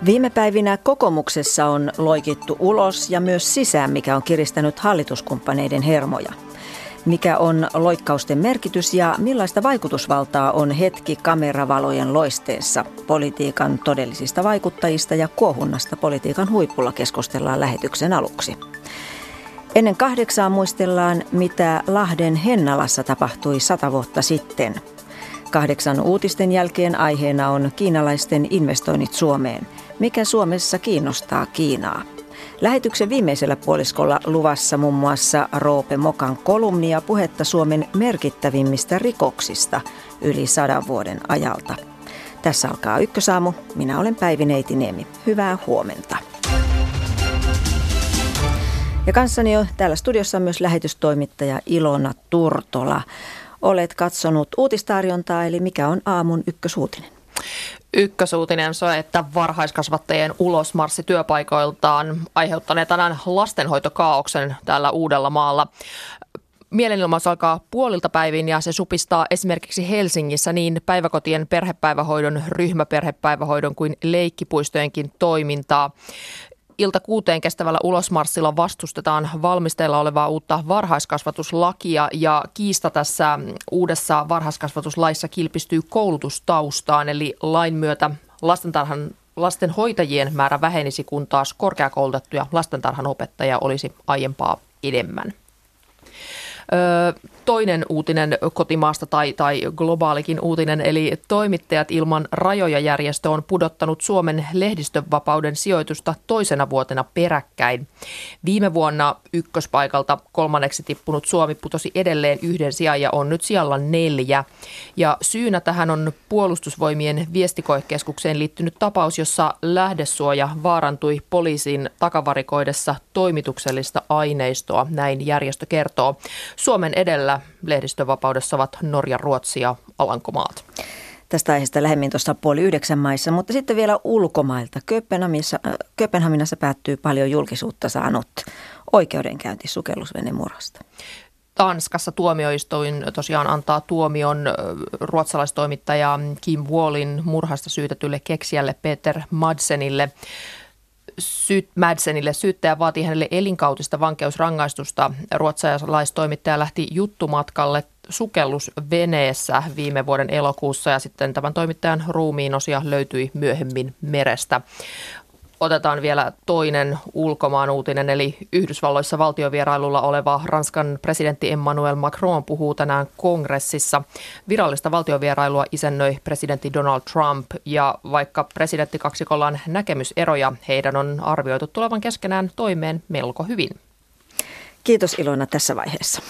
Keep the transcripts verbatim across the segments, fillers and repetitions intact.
Viime päivinä kokoomuksessa on loikittu ulos ja myös sisään, mikä on kiristänyt hallituskumppaneiden hermoja. Mikä on loikkausten merkitys ja millaista vaikutusvaltaa on hetki kameravalojen loisteessa? Politiikan todellisista vaikuttajista ja kuohunnasta politiikan huipulla keskustellaan lähetyksen aluksi. Ennen kahdeksaa muistellaan, mitä Lahden Hennalassa tapahtui sata vuotta sitten. Kahdeksan uutisten jälkeen aiheena on kiinalaisten investoinnit Suomeen. Mikä Suomessa kiinnostaa Kiinaa? Lähetyksen viimeisellä puoliskolla luvassa muun muassa Roope Mokan kolumni ja puhetta Suomen merkittävimmistä rikoksista yli sadan vuoden ajalta. Tässä alkaa Ykkösaamu. Minä olen Päivi Neitiniemi. Hyvää huomenta. Ja kanssani on täällä studiossa on myös lähetystoimittaja Ilona Turtola. Olet katsonut uutistarjontaa, eli mikä on aamun ykkösuutinen? Ykkösuutinen on, että varhaiskasvattajien ulosmarssi työpaikoiltaan aiheuttaneen tänään lastenhoitokaaoksen täällä Uudellamaalla. Mielenilmaus alkaa puolilta päivin ja se supistaa esimerkiksi Helsingissä niin päiväkotien perhepäivähoidon, ryhmäperhepäivähoidon kuin leikkipuistojenkin toimintaa. Ilta kuuteen kestävällä ulosmarssilla vastustetaan valmisteilla olevaa uutta varhaiskasvatuslakia ja kiista tässä uudessa varhaiskasvatuslaissa kilpistyy koulutustaustaan, eli lain myötä lastentarhan, lastenhoitajien määrä vähenisi, kun taas korkeakoulutettuja lastentarhanopettajia olisi aiempaa enemmän. Toinen uutinen kotimaasta tai, tai globaalikin uutinen, eli Toimittajat ilman rajoja -järjestö on pudottanut Suomen lehdistönvapauden sijoitusta toisena vuotena peräkkäin. Viime vuonna ykköspaikalta kolmanneksi tippunut Suomi putosi edelleen yhden sijaan ja on nyt sijalla neljä. Ja syynä tähän on Puolustusvoimien viestikoekeskukseen liittynyt tapaus, jossa lähdesuoja vaarantui poliisin takavarikoidessa toimituksellista aineistoa, näin järjestö kertoo. Suomen edellä lehdistönvapaudessa ovat Norja, Ruotsi ja Alankomaat. Tästä aiheesta lähemmin tuossa puoli yhdeksän maissa, mutta sitten vielä ulkomailta. Kööpenhaminassa, Kööpenhaminassa päättyy paljon julkisuutta saanut oikeudenkäynti sukellusvenemurhasta. Tanskassa tuomioistuin tosiaan antaa tuomion ruotsalaistoimittaja Kim Wallin murhasta syytetylle keksijälle Peter Madsenille. Syyt Madsenille syyttäjä vaatii hänelle elinkautista vankeusrangaistusta. Ruotsalaistoimittaja lähti juttumatkalle sukellusveneessä viime vuoden elokuussa ja sitten tämän toimittajan ruumiinosia löytyi myöhemmin merestä. Otetaan vielä toinen ulkomaan uutinen, eli Yhdysvalloissa valtiovierailulla oleva Ranskan presidentti Emmanuel Macron puhuu tänään kongressissa. Virallista valtiovierailua isännöi presidentti Donald Trump, ja vaikka presidenttikaksikolla on näkemyseroja, heidän on arvioitu tulevan keskenään toimeen melko hyvin. Kiitos Ilona tässä vaiheessa.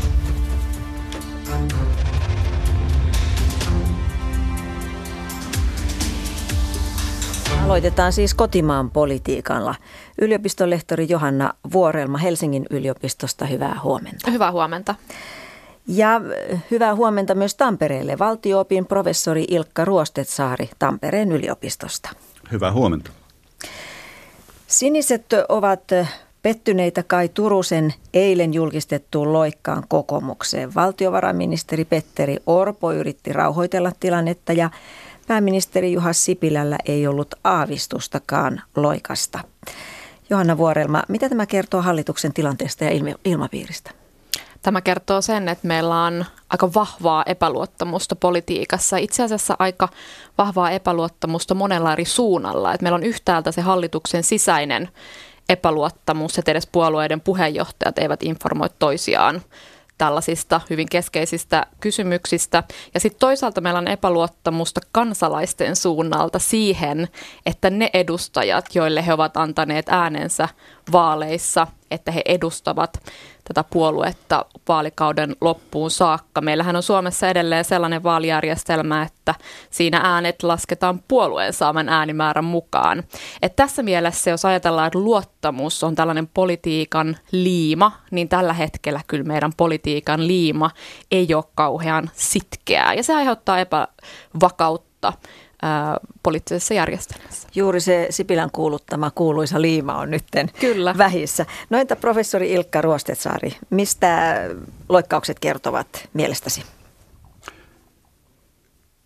Aloitetaan siis kotimaan politiikalla. Yliopistolehtori Johanna Vuorelma Helsingin yliopistosta, hyvää huomenta. Hyvää huomenta. Ja hyvää huomenta myös Tampereelle, valtio-opin professori Ilkka Ruostetsaari Tampereen yliopistosta. Hyvää huomenta. Siniset ovat pettyneitä Kaj Turusen eilen julkistettuun loikkaan kokoomukseen. Valtiovarainministeri Petteri Orpo yritti rauhoitella tilannetta ja pääministeri Juha Sipilällä ei ollut aavistustakaan loikasta. Johanna Vuorelma, mitä tämä kertoo hallituksen tilanteesta ja ilmapiiristä? Tämä kertoo sen, että meillä on aika vahvaa epäluottamusta politiikassa. Itse asiassa aika vahvaa epäluottamusta monella eri suunnalla. Että meillä on yhtäältä se hallituksen sisäinen epäluottamus, että edes puolueiden puheenjohtajat eivät informoi toisiaan tällaisista hyvin keskeisistä kysymyksistä. Ja sitten toisaalta meillä on epäluottamusta kansalaisten suunnalta siihen, että ne edustajat, joille he ovat antaneet äänensä vaaleissa, että he edustavat tätä puoluetta vaalikauden loppuun saakka. Meillähän on Suomessa edelleen sellainen vaalijärjestelmä, että siinä äänet lasketaan puolueen saaman äänimäärän mukaan. Et tässä mielessä, jos ajatellaan, että luottamus on tällainen politiikan liima, niin tällä hetkellä kyllä meidän politiikan liima ei ole kauhean sitkeää. Ja se aiheuttaa epävakautta ää, poliittisessa järjestelmässä. Juuri se Sipilän kuuluttama kuuluisa liima on nytten Kyllä. vähissä. No entä professori Ilkka Ruostetsaari, mistä loikkaukset kertovat mielestäsi?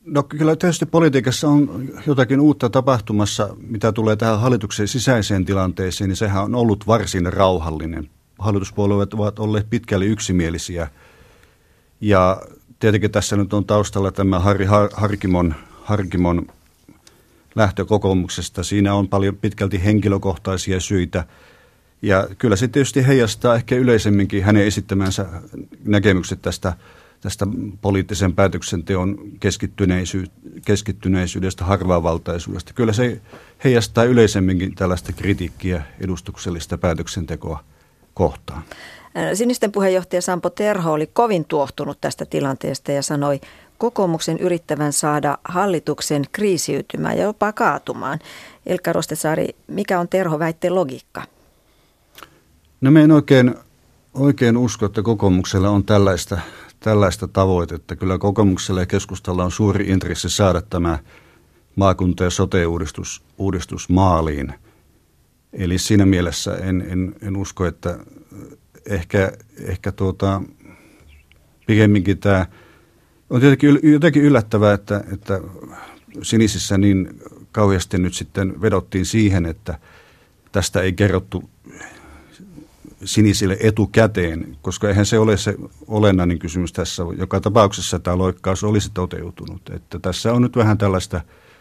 No kyllä tietysti politiikassa on jotakin uutta tapahtumassa, mitä tulee tähän hallituksen sisäiseen tilanteeseen, niin sehän on ollut varsin rauhallinen. Hallituspuolueet ovat olleet pitkälle yksimielisiä ja tietenkin tässä nyt on taustalla tämä Harri Harkimon, Harkimon lähtö kokoomuksesta. Siinä on paljon pitkälti henkilökohtaisia syitä ja kyllä se tietysti heijastaa ehkä yleisemminkin hänen esittämänsä näkemykset tästä tästä poliittisen päätöksenteon keskittyneisy- keskittyneisyydestä, harvavaltaisuudesta. Kyllä se heijastaa yleisemminkin tällaista kritiikkiä edustuksellista päätöksentekoa kohtaan. Sinisten puheenjohtaja Sampo Terho oli kovin tuohtunut tästä tilanteesta ja sanoi kokoomuksen yrittävän saada hallituksen kriisiytymään ja jopa kaatumaan. Ilkka Ruostesaari, mikä on Terho väitteen logiikka? No me en oikein, oikein usko, että kokoomuksella on tällaista Tällaista tavoitetta. Kyllä kokoomuksella ja keskustalla on suuri intressi saada tämä maakunta- ja sote-uudistus uudistus maaliin. Eli siinä mielessä en, en, en usko, että ehkä, ehkä tuota, pikemminkin tämä on tietenkin jotenkin yllättävää, että, että sinisissä niin kauheasti nyt sitten vedottiin siihen, että tästä ei kerrottu sinisille etukäteen, koska eihän se ole se olennainen kysymys tässä. Joka tapauksessa tämä loikkaus olisi toteutunut. Että tässä on nyt vähän tällaista,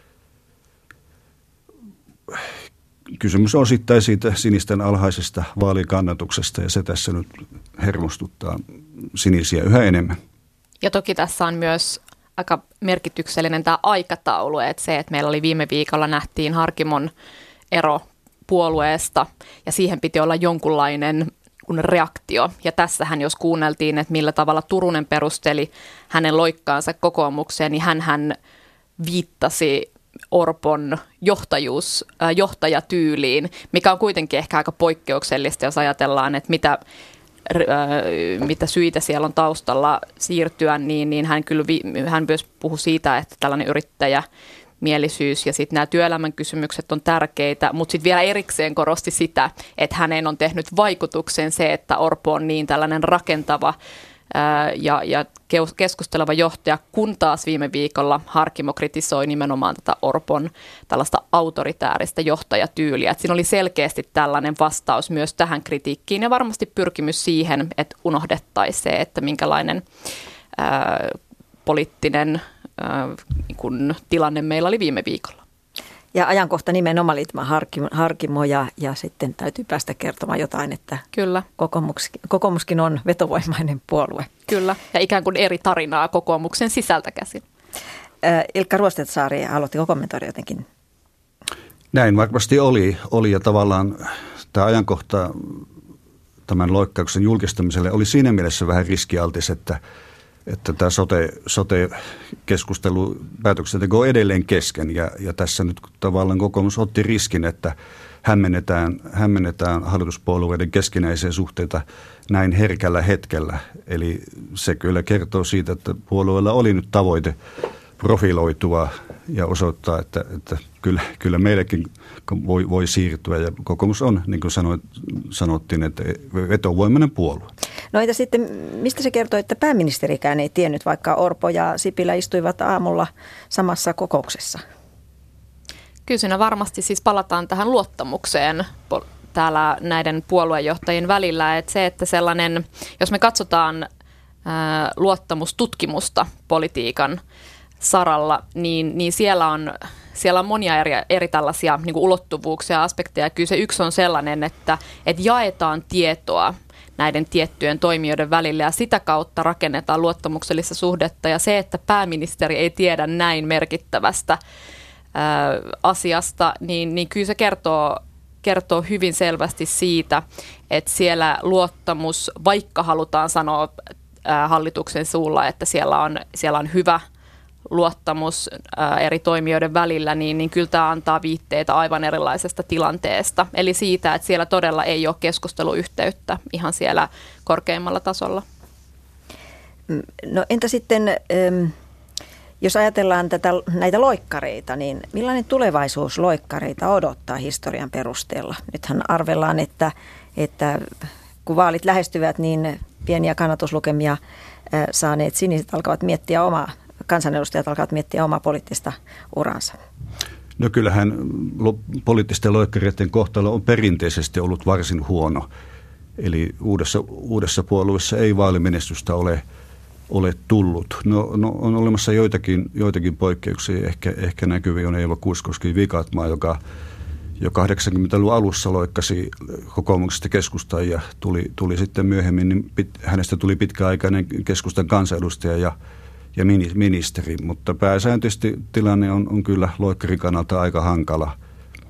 kysymys on osittain siitä sinisten alhaisesta vaalikannatuksesta ja se tässä nyt hermostuttaa sinisiä yhä enemmän. Ja toki tässä on myös aika merkityksellinen tämä aikataulu, että se, että meillä oli viime viikolla nähtiin Harkimon ero puolueesta ja siihen piti olla jonkunlainen kun reaktio. Ja tässähän jos kuunneltiin, että millä tavalla Turunen perusteli hänen loikkaansa kokoomukseen, niin hän viittasi Orpon johtajuus, äh, johtajatyyliin, mikä on kuitenkin ehkä aika poikkeuksellista, jos ajatellaan, että mitä, äh, mitä syitä siellä on taustalla siirtyä, niin, niin hän, kyllä vi, hän myös puhui siitä, että tällainen yrittäjä mielisyys ja sitten nämä työelämän kysymykset on tärkeitä, mutta sitten vielä erikseen korosti sitä, että häneen on tehnyt vaikutuksen se, että Orpo on niin tällainen rakentava ää, ja, ja keskusteleva johtaja, kun taas viime viikolla Harkimo kritisoi nimenomaan tätä Orpon tällaista autoritääristä johtajatyyliä. Et siinä oli selkeästi tällainen vastaus myös tähän kritiikkiin ja varmasti pyrkimys siihen, että unohdettaisiin se, että minkälainen ää, poliittinen kun tilanne meillä oli viime viikolla. Ja ajankohta nimenomaan liittymä Harkimo, Harkimo ja, ja sitten täytyy päästä kertomaan jotain, että Kyllä. Kokoomuskin, kokoomuskin on vetovoimainen puolue. Kyllä, ja ikään kuin eri tarinaa kokoomuksen sisältä käsin. Äh, Ilkka Ruostesaari, haluatteko kommentoida jotenkin? Näin varmasti oli, oli ja tavallaan tämä ajankohta tämän loikkauksen julkistamiselle oli siinä mielessä vähän riskialtis, että että tämä sote, sote-keskustelu päätöksenteko on edelleen kesken ja, ja tässä nyt tavallaan kokoomus otti riskin, että hämmennetään, hämmennetään hallituspuolueiden keskinäisiä suhteita näin herkällä hetkellä. Eli se kyllä kertoo siitä, että puolueella oli nyt tavoite profiloitua ja osoittaa, että, että kyllä, kyllä meillekin voi, voi siirtyä ja kokoomus on, niin kuin sanoit, sanottiin, että vetovoimainen puolue. No entä sitten, mistä se kertoo, että pääministerikään ei tiennyt, vaikka Orpo ja Sipilä istuivat aamulla samassa kokouksessa? Kyllä siinä varmasti siis palataan tähän luottamukseen täällä näiden puoluejohtajien välillä, että se, että sellainen, jos me katsotaan ää, luottamustutkimusta politiikan saralla, niin, niin siellä on Siellä on monia eri, eri tällaisia niin kuin ulottuvuuksia ja aspekteja. Kyllä se yksi on sellainen, että, että jaetaan tietoa näiden tiettyjen toimijoiden välillä ja sitä kautta rakennetaan luottamuksellista suhdetta. Ja se, että pääministeri ei tiedä näin merkittävästä ää, asiasta, niin, niin kyllä se kertoo, kertoo hyvin selvästi siitä, että siellä luottamus, vaikka halutaan sanoa ää, hallituksen suulla, että siellä on, siellä on hyvä luottamus ää, eri toimijoiden välillä, niin, niin kyllä tämä antaa viitteitä aivan erilaisesta tilanteesta. Eli siitä, että siellä todella ei ole keskusteluyhteyttä ihan siellä korkeimmalla tasolla. No entä sitten, jos ajatellaan tätä, näitä loikkareita, niin millainen tulevaisuus loikkareita odottaa historian perusteella? Nythän arvellaan, että, että kun vaalit lähestyvät, niin pieniä kannatuslukemia saaneet siniset alkavat miettiä omaa kansanedustajat alkavat miettiä omaa poliittista uransa? No kyllähän poliittisten loikkareiden kohtalo on perinteisesti ollut varsin huono. Eli uudessa, uudessa puolueessa ei vaalimenestystä ole, ole tullut. No, no on olemassa joitakin, joitakin poikkeuksia. Ehkä, ehkä näkyviä on Eeva Kuuskoski-Vikatmaa, joka jo kahdeksankymmentäluvun alussa loikkasi kokoomuksesta keskustaan ja tuli, tuli sitten myöhemmin, niin pit, hänestä tuli pitkäaikainen keskustan kansanedustaja ja, ja ministeri. Mutta pääsääntöisesti tilanne on, on kyllä loikkarin kannalta aika hankala.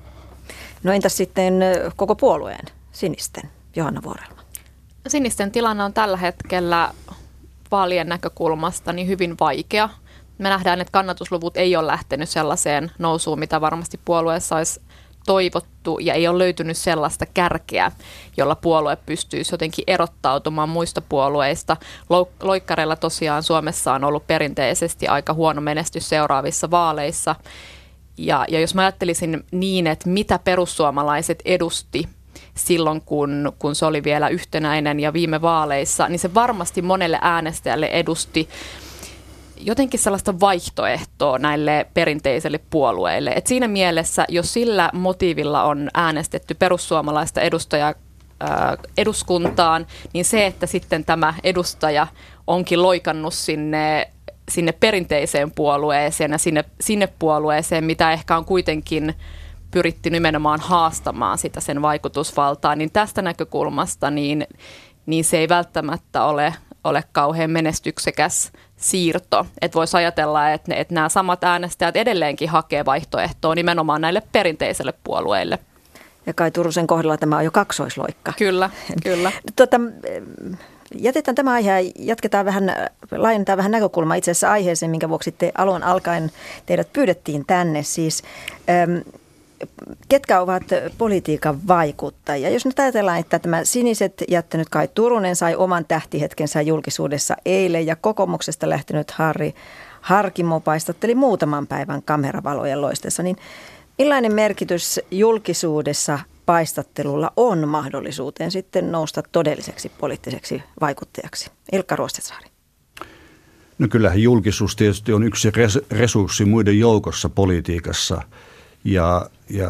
No entäs sitten koko puolueen, sinisten, Johanna Vuorelma? Sinisten tilanne on tällä hetkellä vaalien näkökulmasta niin hyvin vaikea. Me nähdään, että kannatusluvut ei ole lähtenyt sellaiseen nousuun, mitä varmasti puolueessa olisi toivottu, ja ei ole löytynyt sellaista kärkeä, jolla puolue pystyisi jotenkin erottautumaan muista puolueista. Loikkareilla tosiaan Suomessa on ollut perinteisesti aika huono menestys seuraavissa vaaleissa. Ja, ja jos mä ajattelisin niin, että mitä perussuomalaiset edusti silloin, kun, kun se oli vielä yhtenäinen ja viime vaaleissa, niin se varmasti monelle äänestäjälle edusti jotenkin sellaista vaihtoehtoa näille perinteisille puolueille. Et siinä mielessä, jos sillä motiivilla on äänestetty perussuomalaista edustajaa ää, eduskuntaan, niin se, että sitten tämä edustaja onkin loikannut sinne, sinne perinteiseen puolueeseen ja sinne, sinne puolueeseen, mitä ehkä on kuitenkin pyritty nimenomaan haastamaan sitä sen vaikutusvaltaa, niin tästä näkökulmasta niin, niin se ei välttämättä ole, ole kauhean menestyksekäs siirto. Että voisi ajatella, että, ne, että nämä samat äänestäjät edelleenkin hakee vaihtoehtoa nimenomaan näille perinteisille puolueille. Ja Kai Turusen kohdalla tämä on jo kaksoisloikka. Kyllä, kyllä. Tuota, jätetään tämä aihe ja jatketaan vähän, laajennetaan vähän näkökulmaa itse asiassa aiheeseen, minkä vuoksi te alun alkaen teidät pyydettiin tänne. Siis, äm, ketkä ovat politiikan vaikuttajia? Jos nyt ajatellaan, että tämä siniset jättänyt Kai Turunen sai oman tähtihetkensä julkisuudessa eilen ja kokoomuksesta lähtenyt Harri Harkimo paistatteli muutaman päivän kameravalojen loistessa, niin millainen merkitys julkisuudessa paistattelulla on mahdollisuuteen sitten nousta todelliseksi poliittiseksi vaikuttajaksi? Ilkka Ruostesaari. No kyllähän julkisuus tietysti on yksi resurssi muiden joukossa politiikassa. Ja, ja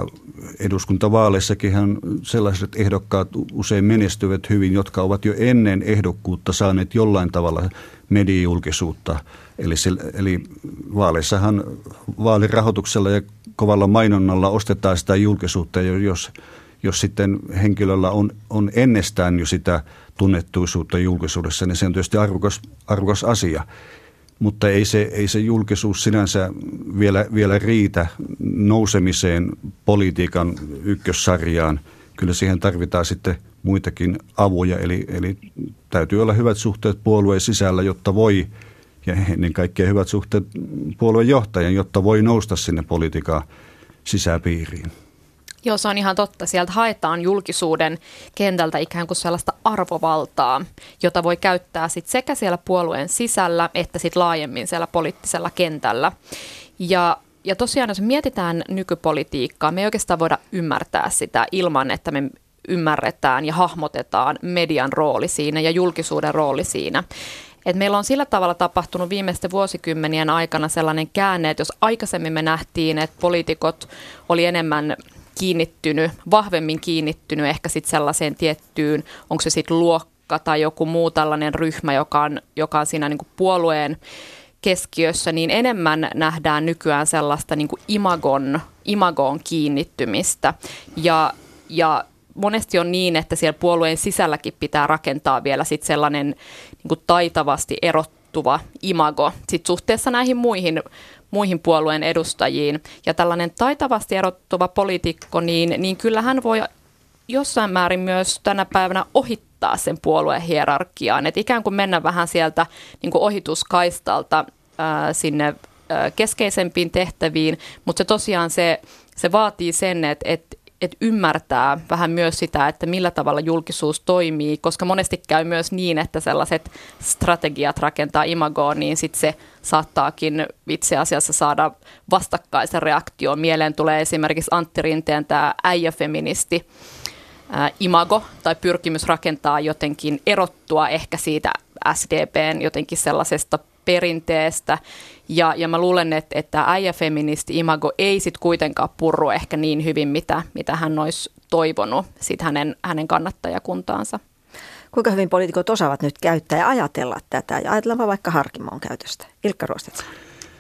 eduskuntavaaleissakinhan sellaiset ehdokkaat usein menestyvät hyvin, jotka ovat jo ennen ehdokkuutta saaneet jollain tavalla mediajulkisuutta. Eli, eli vaaleissahan vaalirahoituksella ja kovalla mainonnalla ostetaan sitä julkisuutta, ja jos, jos sitten henkilöllä on, on ennestään jo sitä tunnettuisuutta julkisuudessa, niin se on tietysti arvokas, arvokas asia. Mutta ei se, ei se julkisuus sinänsä vielä, vielä riitä nousemiseen politiikan ykkössarjaan. Kyllä siihen tarvitaan sitten muitakin avuja, eli, eli täytyy olla hyvät suhteet puolueen sisällä, jotta voi, ja ennen kaikkea hyvät suhteet puolueen johtajan, jotta voi nousta sinne politiikan sisäpiiriin. Joo, se on ihan totta. Sieltä haetaan julkisuuden kentältä ikään kuin sellaista arvovaltaa, jota voi käyttää sit sekä siellä puolueen sisällä että sit laajemmin siellä poliittisella kentällä. Ja, ja tosiaan, jos mietitään nykypolitiikkaa, me ei oikeastaan voida ymmärtää sitä ilman, että me ymmärretään ja hahmotetaan median rooli siinä ja julkisuuden rooli siinä. Et meillä on sillä tavalla tapahtunut viimeisten vuosikymmenien aikana sellainen käänne, että jos aikaisemmin me nähtiin, että poliitikot oli enemmän kiinnittynyt, vahvemmin kiinnittynyt ehkä sitten sellaiseen tiettyyn, onko se sitten luokka tai joku muu tällainen ryhmä, joka on, joka on siinä niin kuin puolueen keskiössä, niin enemmän nähdään nykyään sellaista niin kuin imagon, imagoon kiinnittymistä. Ja, ja monesti on niin, että siellä puolueen sisälläkin pitää rakentaa vielä sitten sellainen niin kuin taitavasti erottuva imago sit suhteessa näihin muihin muihin puolueen edustajiin. Ja tällainen taitavasti erottuva poliitikko, niin, niin kyllä hän voi jossain määrin myös tänä päivänä ohittaa sen puolueen hierarkiaan. Että ikään kuin mennä vähän sieltä niin kuin ohituskaistalta ää, sinne ää, keskeisempiin tehtäviin, mutta se tosiaan se, se vaatii sen, että et, et ymmärtää vähän myös sitä, että millä tavalla julkisuus toimii, koska monesti käy myös niin, että sellaiset strategiat rakentaa imagoon, niin sitten se saattaakin itse asiassa saada vastakkaisen reaktion. Mieleen tulee esimerkiksi Antti Rinteen tämä äijäfeministi ää, imago tai pyrkimys rakentaa jotenkin erottua ehkä siitä S D P:n jotenkin sellaisesta perinteestä. Ja, ja mä luulen, että, että äijäfeministi-imago ei sitten kuitenkaan purru ehkä niin hyvin, mitä, mitä hän olisi toivonut sit hänen, hänen kannattajakuntaansa. Kuinka hyvin poliitikot osaavat nyt käyttää ja ajatella tätä? Ja ajatellaanpa vaikka Harkimon käytöstä. Ilkka Ruostedt.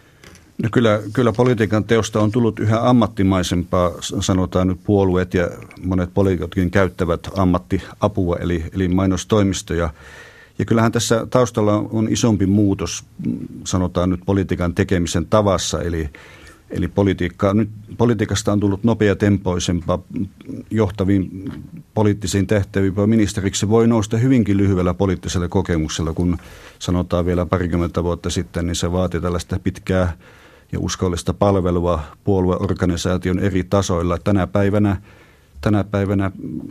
No kyllä, kyllä politiikan teosta on tullut yhä ammattimaisempaa, sanotaan nyt puolueet ja monet poliitikotkin käyttävät ammattiapua eli, eli mainostoimistoja. Ja kyllähän tässä taustalla on isompi muutos, sanotaan nyt politiikan tekemisen tavassa, eli, eli politiikka, nyt politiikasta on tullut nopeatempoisempaa johtaviin poliittisiin tehtäviin. Ministeriksi voi nousta hyvinkin lyhyellä poliittisella kokemuksella, kun sanotaan vielä parikymmentä vuotta sitten, niin se vaati tällaista pitkää ja uskollista palvelua puolueorganisaation eri tasoilla. Tänä päivänä, tänä päivänä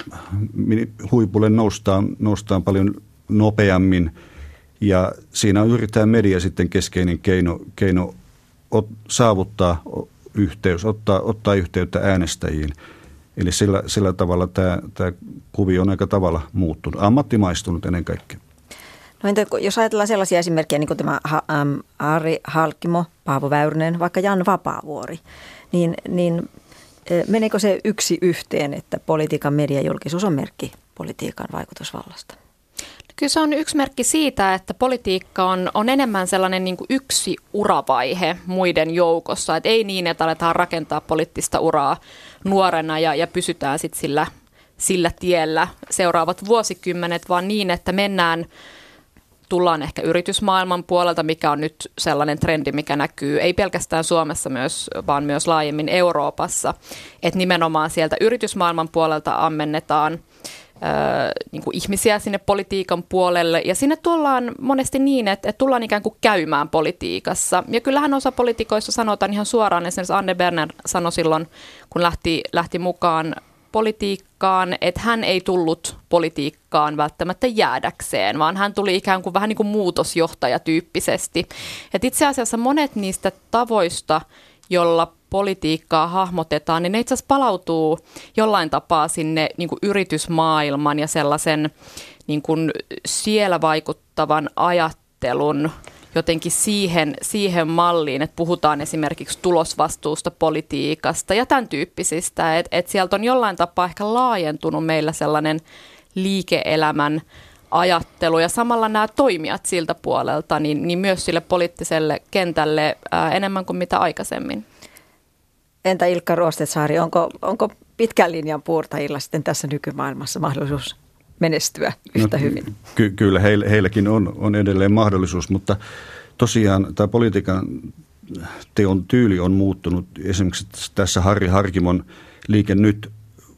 huipulle noustaan, noustaan paljon nopeammin ja siinä on juuri tämä media sitten keskeinen keino, keino ot, saavuttaa yhteys, ottaa, ottaa yhteyttä äänestäjiin. Eli sillä, sillä tavalla tämä, tämä kuvio on aika tavalla muuttunut, ammattimaistunut ennen kaikkea. No entä jos ajatellaan sellaisia esimerkkejä niin kuin tämä Ari Harkimo, Paavo Väyrynen, vaikka Jan Vapaavuori, niin, niin meneekö se yksi yhteen, että politiikan mediajulkisuus on merkki politiikan vaikutusvallasta? Kyllä se on yksi merkki siitä, että politiikka on, on enemmän sellainen niin kuin yksi uravaihe muiden joukossa. Et ei niin, että aletaan rakentaa poliittista uraa nuorena ja, ja pysytään sitten sillä, sillä tiellä seuraavat vuosikymmenet, vaan niin, että mennään, tullaan ehkä yritysmaailman puolelta, mikä on nyt sellainen trendi, mikä näkyy ei pelkästään Suomessa, myös, vaan myös laajemmin Euroopassa. Että nimenomaan sieltä yritysmaailman puolelta ammennetaan Öö, niin kuin ihmisiä sinne politiikan puolelle ja sinne tullaan monesti niin, että, että tullaan ikään kuin käymään politiikassa. Ja kyllähän osa poliitikoissa sanotaan ihan suoraan, esimerkiksi Anne Berner sanoi silloin, kun lähti, lähti mukaan politiikkaan, että hän ei tullut politiikkaan välttämättä jäädäkseen, vaan hän tuli ikään kuin vähän niin kuin muutosjohtajatyyppisesti. Et itse asiassa monet niistä tavoista, jolla politiikkaa hahmotetaan, niin ne itse asiassa palautuu jollain tapaa sinne niin kuin yritysmaailman ja sellaisen niin kuin siellä vaikuttavan ajattelun jotenkin siihen, siihen malliin, että puhutaan esimerkiksi tulosvastuusta politiikasta ja tämän tyyppisistä, että, että sieltä on jollain tapaa ehkä laajentunut meillä sellainen liike-elämän ajattelu ja samalla nämä toimijat siltä puolelta, niin, niin myös sille poliittiselle kentälle ää, enemmän kuin mitä aikaisemmin. Entä Ilkka Ruostesaari, onko, onko pitkän linjan puurtajilla sitten tässä nykymaailmassa mahdollisuus menestyä yhtä no, hyvin? Ky- kyllä heillä, heilläkin on, on edelleen mahdollisuus, mutta tosiaan tämä politiikan teon tyyli on muuttunut. Esimerkiksi tässä Harri Harkimon Liike Nyt,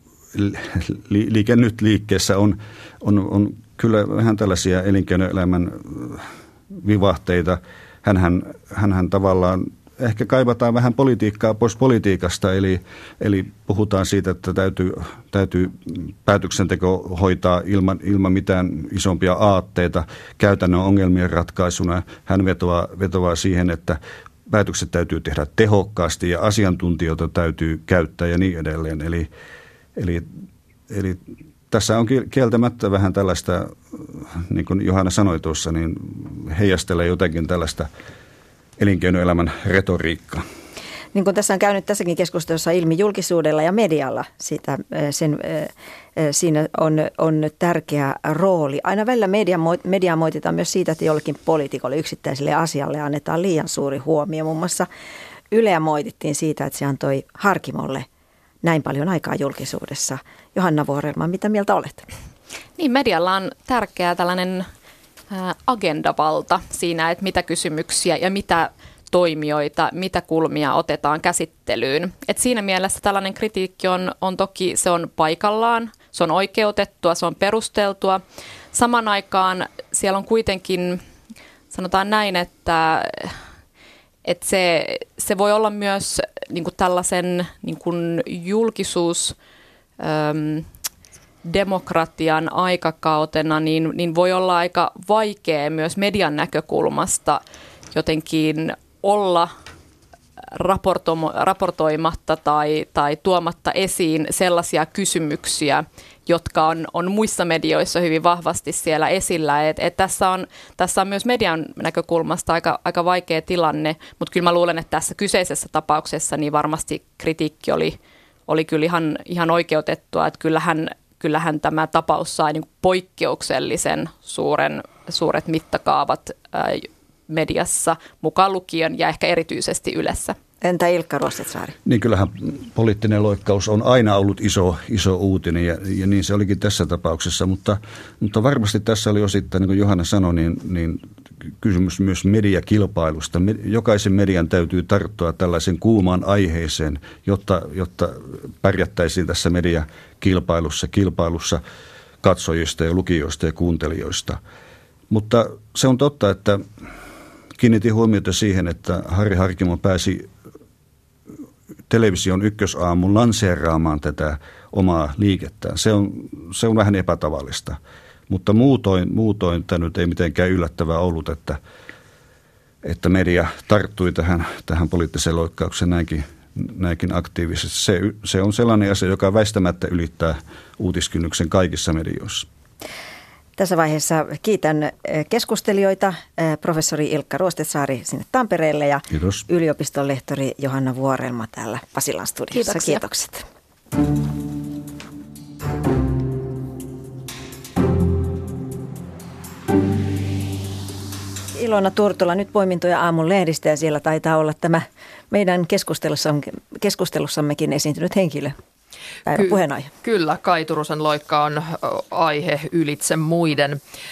li, liike nyt liikkeessä on, on, on kyllä vähän tällaisia elinkeinoelämän vivahteita. Hänhän, hänhän tavallaan ehkä kaivataan vähän politiikkaa pois politiikasta, eli, eli puhutaan siitä, että täytyy, täytyy päätöksenteko hoitaa ilman, ilman mitään isompia aatteita käytännön ongelmien ratkaisuna. Hän vetoaa, vetoaa siihen, että päätökset täytyy tehdä tehokkaasti ja asiantuntijoita täytyy käyttää ja niin edelleen. Eli, eli, eli tässä on kieltämättä vähän tällaista, niin kuin Johanna sanoi tuossa, niin heijastelee jotenkin tällaista elinkeinoelämän retoriikkaa. Niin kuin tässä on käynyt tässäkin keskustelussa ilmi, julkisuudella ja medialla sitä, sen, siinä on, on tärkeä rooli. Aina välillä media, media moititaan myös siitä, että jollekin poliitikolle yksittäiselle asialle annetaan liian suuri huomio. Muun muassa Yleä moitittiin siitä, että se antoi Harkimolle näin paljon aikaa julkisuudessa. Johanna Vuorelma, mitä mieltä olet? Niin, medialla on tärkeä tällainen agendavalta siinä, että mitä kysymyksiä ja mitä toimijoita, mitä kulmia otetaan käsittelyyn. Et siinä mielessä tällainen kritiikki on, on toki, se on paikallaan, se on oikeutettua, se on perusteltua. Saman aikaan siellä on kuitenkin, sanotaan näin, että, että se, se voi olla myös niin kuin tällaisen niin kuin julkisuus, äm, demokratian aikakautena, niin, niin voi olla aika vaikea myös median näkökulmasta jotenkin olla raportoimatta tai, tai tuomatta esiin sellaisia kysymyksiä, jotka on, on muissa medioissa hyvin vahvasti siellä esillä. Et, et tässä, on, tässä on myös median näkökulmasta aika, aika vaikea tilanne, mutta kyllä mä luulen, että tässä kyseisessä tapauksessa niin varmasti kritiikki oli, oli kyllä ihan, ihan oikeutettua, että kyllähän, kyllähän tämä tapaus sai niin kuin poikkeuksellisen suuren, suuret mittakaavat ää, mediassa mukaan lukien ja ehkä erityisesti Ylessä. Entä Ilkka Ruostetsaari? Niin kyllähän poliittinen loikkaus on aina ollut iso, iso uutinen ja, ja niin se olikin tässä tapauksessa, mutta, mutta varmasti tässä oli osittain, niin kuin Johanna sanoi, niin, niin kysymys myös mediakilpailusta. Jokaisen median täytyy tarttua tällaisen kuumaan aiheeseen, jotta, jotta pärjättäisiin tässä mediakilpailussa, kilpailussa katsojista ja lukijoista ja kuuntelijoista. Mutta se on totta, että kiinnitin huomiota siihen, että Harri Harkimo pääsi television ykkösaamun lanseeraamaan tätä omaa liikettään. Se on, se on vähän epätavallista, mutta muutoin, muutoin tämä nyt ei mitenkään yllättävää ollut, että, että media tarttui tähän, tähän poliittiseen loikkaukseen näinkin, näinkin aktiivisesti. Se, se on sellainen asia, joka väistämättä ylittää uutiskynnyksen kaikissa medioissa. Tässä vaiheessa kiitän keskustelijoita, professori Ilkka Ruostetsaari sinne Tampereelle ja Kiitos. Yliopiston lehtori Johanna Vuorelma täällä Pasilan studiossa. Kiitoksia. Kiitokset. Ilona Turtola, nyt poimintoja aamun lehdistä ja siellä taitaa olla tämä meidän keskustelussammekin esiintynyt henkilö. Ky- puheenaihe. Kyllä, Kaj Turusen loikka on aihe ylitse muiden.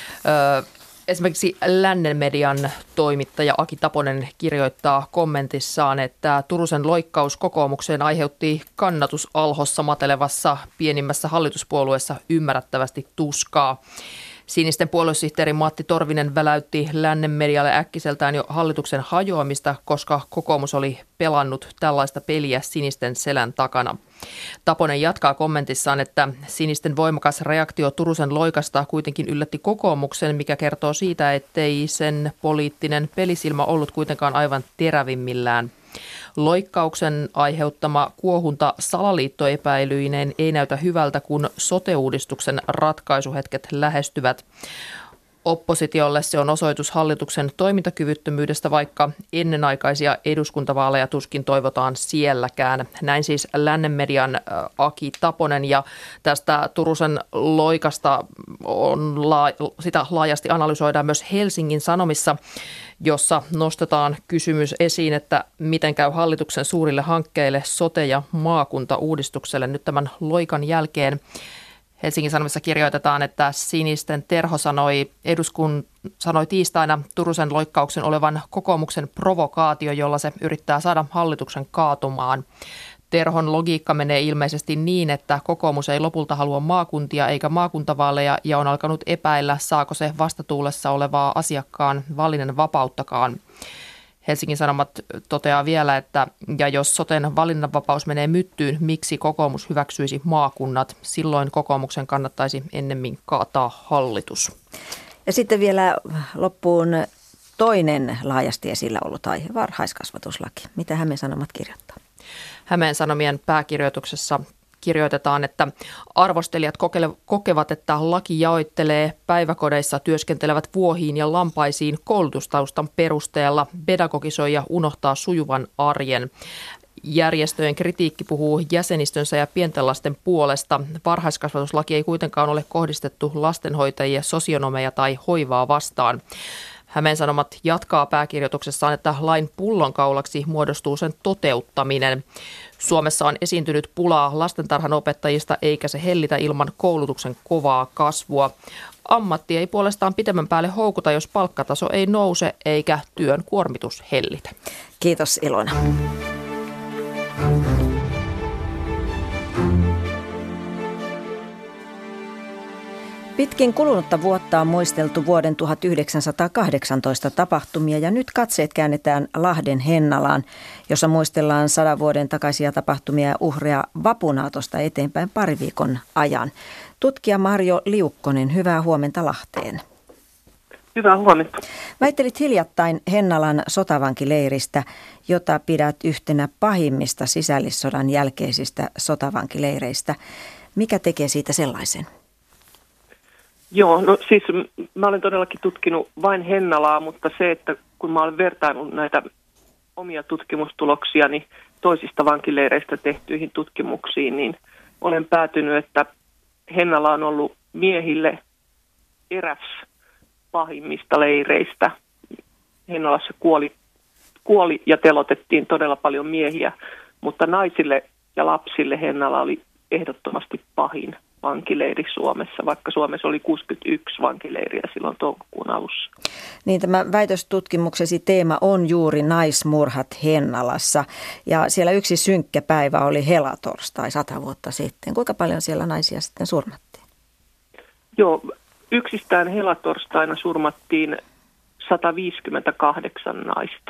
Ö, esimerkiksi Lännen median toimittaja Aki Taponen kirjoittaa kommentissaan, että Turusen loikkaus kokoomukseen aiheutti kannatusalhossa matelevassa pienimmässä hallituspuolueessa ymmärrettävästi tuskaa. Sinisten puoluesihteeri Matti Torvinen väläytti Lännen medialle äkkiseltään jo hallituksen hajoamista, koska kokoomus oli pelannut tällaista peliä sinisten selän takana. Taponen jatkaa kommentissaan, että sinisten voimakas reaktio Turusen loikasta kuitenkin yllätti kokoomuksen, mikä kertoo siitä, ettei sen poliittinen pelisilmä ollut kuitenkaan aivan terävimmillään. Loikkauksen aiheuttama kuohunta salaliittoepäilyineen ei näytä hyvältä, kun sote-uudistuksen ratkaisuhetket lähestyvät. Oppositiolle se on osoitus hallituksen toimintakyvyttömyydestä, vaikka ennenaikaisia eduskuntavaaleja tuskin toivotaan sielläkään. Näin siis Lännen median Aki Taponen, ja tästä Turusen loikasta on la- sitä laajasti analysoidaan myös Helsingin Sanomissa, jossa nostetaan kysymys esiin, että miten käy hallituksen suurille hankkeille sote- ja maakuntauudistukselle nyt tämän loikan jälkeen. Helsingin Sanomissa kirjoitetaan, että sinisten Terho sanoi, eduskun, sanoi tiistaina Turusen loikkauksen olevan kokoomuksen provokaatio, jolla se yrittää saada hallituksen kaatumaan. Terhon logiikka menee ilmeisesti niin, että kokoomus ei lopulta halua maakuntia eikä maakuntavaaleja ja on alkanut epäillä, saako se vastatuulessa olevaa asiakkaan valinnan vapauttakaan. Helsingin Sanomat toteaa vielä, että ja jos soten valinnanvapaus menee myttyyn, miksi kokoomus hyväksyisi maakunnat? Silloin kokoomuksen kannattaisi ennemmin kaataa hallitus. Ja sitten vielä loppuun toinen laajasti esillä ollut aihe, varhaiskasvatuslaki. Mitä Hämeen Sanomat kirjoittaa? Hämeen Sanomien pääkirjoituksessa kirjoitetaan, että arvostelijat kokevat, että laki jaoittelee päiväkodeissa työskentelevät vuohiin ja lampaisiin koulutustaustan perusteella, pedagogisoi ja unohtaa sujuvan arjen. Järjestöjen kritiikki puhuu jäsenistönsä ja pienten lasten puolesta. Varhaiskasvatuslaki ei kuitenkaan ole kohdistettu lastenhoitajia, sosionomeja tai hoivaa vastaan. Hämeen Sanomat jatkaa pääkirjoituksessaan, että lain pullonkaulaksi muodostuu sen toteuttaminen. Suomessa on esiintynyt pulaa lastentarhanopettajista, eikä se hellitä ilman koulutuksen kovaa kasvua. Ammatti ei puolestaan pitemmän päälle houkuta, jos palkkataso ei nouse eikä työn kuormitus hellitä. Kiitos Ilona. Pitkin kulunutta vuotta on muisteltu vuoden tuhatyhdeksänsataakahdeksantoista tapahtumia ja nyt katseet käännetään Lahden Hennalaan, jossa muistellaan sadan vuoden takaisia tapahtumia ja uhreja vapunaatosta eteenpäin pari viikon ajan. Tutkija Marjo Liukkonen, hyvää huomenta Lahteen. Hyvää huomenta. Väittelit hiljattain Hennalan sotavankileiristä, jota pidät yhtenä pahimmista sisällissodan jälkeisistä sotavankileireistä. Mikä tekee siitä sellaisen? Joo, no siis mä olen todellakin tutkinut vain Hennalaa, mutta se, että kun mä olen vertaillut näitä omia tutkimustuloksiani toisista vankileireistä tehtyihin tutkimuksiin, niin olen päätynyt, että Hennala on ollut miehille eräs pahimmista leireistä. Hennalassa kuoli, kuoli ja telotettiin todella paljon miehiä, mutta naisille ja lapsille Hennala oli ehdottomasti pahin vankileiri Suomessa, vaikka Suomessa oli kuusikymmentäyksi vankileiriä silloin toukokuun alussa. Niin, tämä väitöstutkimuksesi teema on juuri naismurhat Hennalassa, ja siellä yksi synkkä päivä oli helatorstai sata vuotta sitten. Kuinka paljon siellä naisia sitten surmattiin? Joo, yksistään helatorstaina surmattiin sata viisikymmentäkahdeksan naista,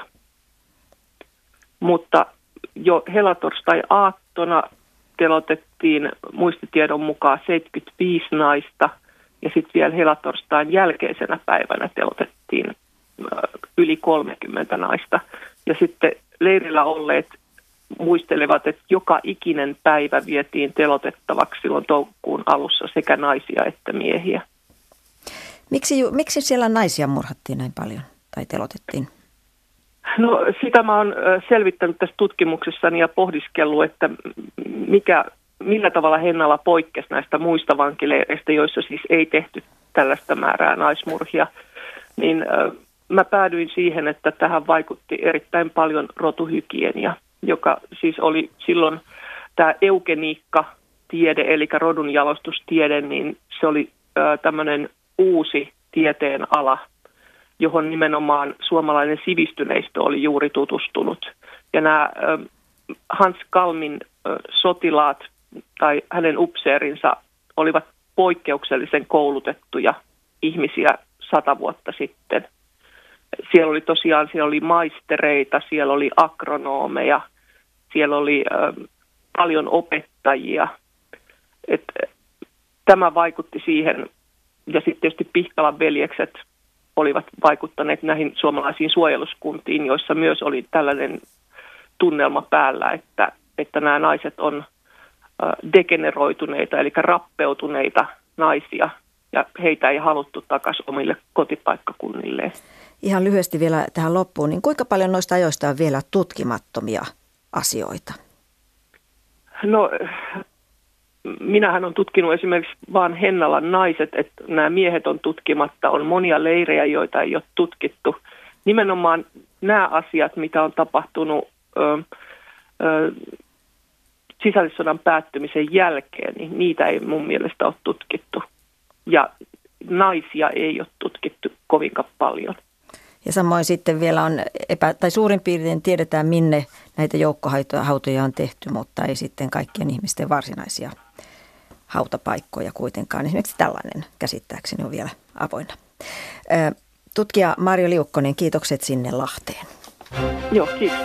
mutta jo helatorstai aattona telotettiin muistitiedon mukaan seitsemänkymmentäviisi naista ja sitten vielä helatorstain jälkeisenä päivänä telotettiin yli kolmekymmentä naista. Ja sitten leirillä olleet muistelevat, että joka ikinen päivä vietiin telotettavaksi silloin toukokuun alussa sekä naisia että miehiä. Miksi, miksi siellä naisia murhattiin näin paljon tai telotettiin? No sitä mä oon selvittänyt tässä tutkimuksessani ja pohdiskellut, että mikä, millä tavalla Hennala poikkesi näistä muista vankileireistä, joissa siis ei tehty tällaista määrää naismurhia. Niin mä päädyin siihen, että tähän vaikutti erittäin paljon rotuhygienia, joka siis oli silloin tämä eugeniikka-tiede, eli rodunjalostustiede, niin se oli tämmöinen uusi tieteen ala, johon nimenomaan suomalainen sivistyneistö oli juuri tutustunut. Ja nämä Hans Kalmin sotilaat tai hänen upseerinsa olivat poikkeuksellisen koulutettuja ihmisiä sata vuotta sitten. Siellä oli tosiaan siellä oli maistereita, siellä oli agronoomeja, siellä oli paljon opettajia. Et tämä vaikutti siihen, ja sitten tietysti Pihkalan veljekset olivat vaikuttaneet näihin suomalaisiin suojeluskuntiin, joissa myös oli tällainen tunnelma päällä, että, että nämä naiset on degeneroituneita, eli rappeutuneita naisia, ja heitä ei haluttu takaisin omille kotipaikkakunnilleen. Ihan lyhyesti vielä tähän loppuun, niin kuinka paljon noista ajoista on vielä tutkimattomia asioita? No, minähän olen tutkinut esimerkiksi vaan Hennalan naiset, että nämä miehet on tutkimatta, on monia leirejä, joita ei ole tutkittu. Nimenomaan nämä asiat, mitä on tapahtunut ö, ö, sisällissodan päättymisen jälkeen, niin niitä ei mun mielestä ole tutkittu. Ja naisia ei ole tutkittu kovinkaan paljon. Ja samoin sitten vielä on, epä, tai suurin piirtein tiedetään, minne näitä joukkohautoja on tehty, mutta ei sitten kaikkien ihmisten varsinaisia hautapaikkoja kuitenkaan. Esimerkiksi tällainen käsittääkseni on vielä avoinna. Tutkija Marjo Liukkonen, kiitokset sinne Lahteen. Joo, kiitos.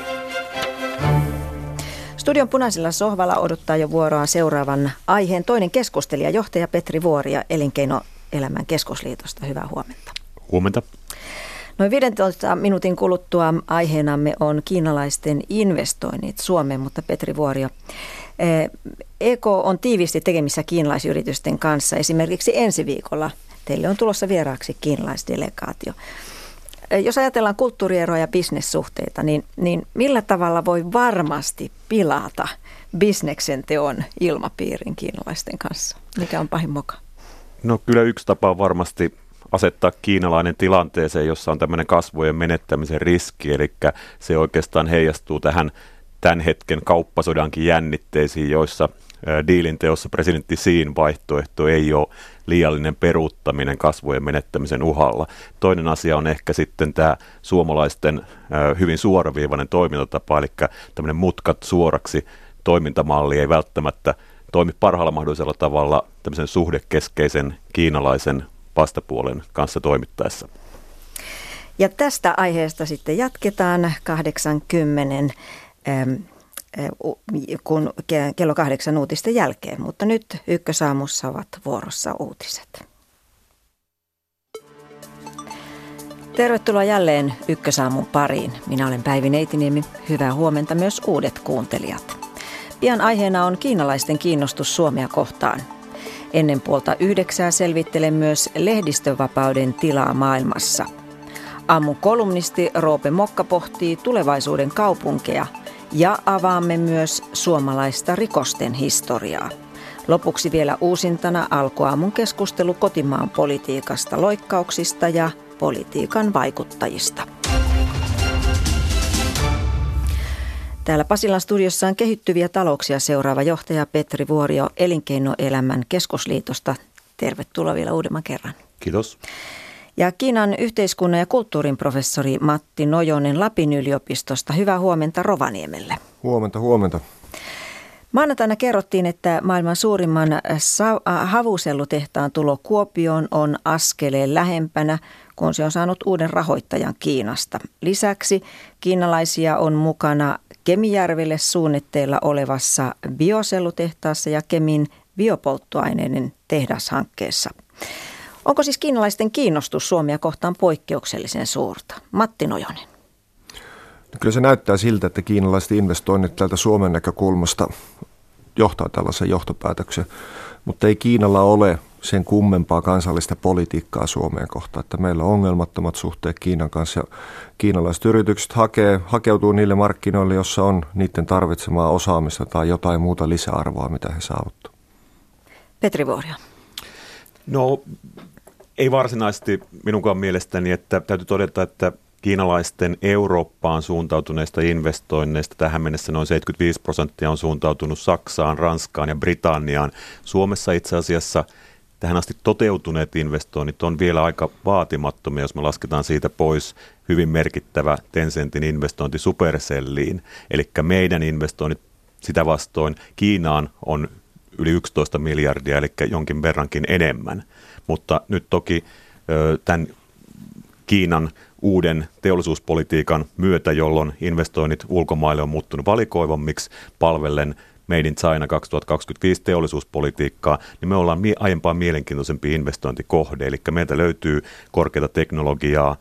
Studion punaisella sohvalla odottaa jo vuoroaan seuraavan aiheen toinen keskustelija, johtaja Petri Vuoria Elinkeinoelämän keskusliitosta. Hyvää huomenta. Huomenta. Noin viidentoista minuutin kuluttua aiheenamme on kiinalaisten investoinnit Suomeen, mutta Petri Vuorio, E K on tiiviisti tekemissä kiinalaisyritysten kanssa. Esimerkiksi ensi viikolla teille on tulossa vieraaksi kiinalaisdelegaatio. Jos ajatellaan kulttuurieroja ja bisnessuhteita, niin, niin millä tavalla voi varmasti pilata bisneksen teon ilmapiirin kiinalaisten kanssa? Mikä on pahin moka? No kyllä yksi tapa on varmasti asettaa kiinalainen tilanteeseen, jossa on tämmöinen kasvojen menettämisen riski, eli se oikeastaan heijastuu tähän tämän hetken kauppasodankin jännitteisiin, joissa diilin teossa presidentti Xiin vaihtoehto ei ole liiallinen peruuttaminen kasvojen menettämisen uhalla. Toinen asia on ehkä sitten tämä suomalaisten hyvin suoraviivainen toimintatapa, eli tämmöinen mutkat suoraksi toimintamalli ei välttämättä toimi parhaalla mahdollisella tavalla tämmöisen suhdekeskeisen kiinalaisen vastapuolen kanssa toimittaessa. Ja tästä aiheesta sitten jatketaan kahdeksankymmentä kun kello kahdeksan uutisten jälkeen, mutta nyt Ykkösaamussa ovat vuorossa uutiset. Tervetuloa jälleen Ykkösaamun pariin. Minä olen Päivi Neitiniemi. Hyvää huomenta myös uudet kuuntelijat. Pian aiheena on kiinalaisten kiinnostus Suomea kohtaan. Ennen puolta yhdeksää selvittelen myös lehdistövapauden tilaa maailmassa. Aamun kolumnisti Roope Mokka pohtii tulevaisuuden kaupunkeja ja avaamme myös suomalaista rikosten historiaa. Lopuksi vielä uusintana alkuaamun keskustelu kotimaan politiikasta, loikkauksista ja politiikan vaikuttajista. Täällä Pasilan studiossa on kehittyviä talouksia seuraava johtaja Petri Vuorio Elinkeinoelämän keskusliitosta. Tervetuloa vielä uudemman kerran. Kiitos. Ja Kiinan yhteiskunnan ja kulttuurin professori Matti Nojonen Lapin yliopistosta. Hyvää huomenta Rovaniemelle. Huomenta, huomenta. Maanantaina kerrottiin, että maailman suurimman havusellutehtaan tulo Kuopioon on askeleen lähempänä, kun se on saanut uuden rahoittajan Kiinasta. Lisäksi kiinalaisia on mukana Kemijärvelle suunnitteilla olevassa biosellutehtaassa ja Kemin biopolttoaineiden tehdashankkeessa. Onko siis kiinalaisten kiinnostus Suomea kohtaan poikkeuksellisen suurta? Matti Nojonen. Kyllä se näyttää siltä, että kiinalaiset investoinnit täältä Suomen näkökulmasta johtaa tällaisen johtopäätöksen, mutta ei Kiinalla ole sen kummempaa kansallista politiikkaa Suomeen kohtaan, että meillä on ongelmattomat suhteet Kiinan kanssa ja kiinalaiset yritykset hakee, hakeutuu niille markkinoille, jossa on niiden tarvitsemaa osaamista tai jotain muuta lisäarvoa, mitä he saavuttavat. Petri Vuorio. No ei varsinaisesti minunkaan mielestäni, että täytyy todeta, että kiinalaisten Eurooppaan suuntautuneista investoinneista tähän mennessä noin seitsemänkymmentäviisi prosenttia on suuntautunut Saksaan, Ranskaan ja Britanniaan. Suomessa itse asiassa tähän asti toteutuneet investoinnit on vielä aika vaatimattomia, jos me lasketaan siitä pois hyvin merkittävä Tencentin investointi Supercelliin. Eli meidän investoinnit sitä vastoin Kiinaan on yli yksitoista miljardia, eli jonkin verrankin enemmän. Mutta nyt toki tämän Kiinan uuden teollisuuspolitiikan myötä, jolloin investoinnit ulkomaille on muuttunut valikoivammiksi palvellen Made in China kaksituhattakaksikymmentäviisi teollisuuspolitiikkaa, niin me ollaan aiempaa mielenkiintoisempi investointikohde. Eli meiltä löytyy korkeata teknologiaa,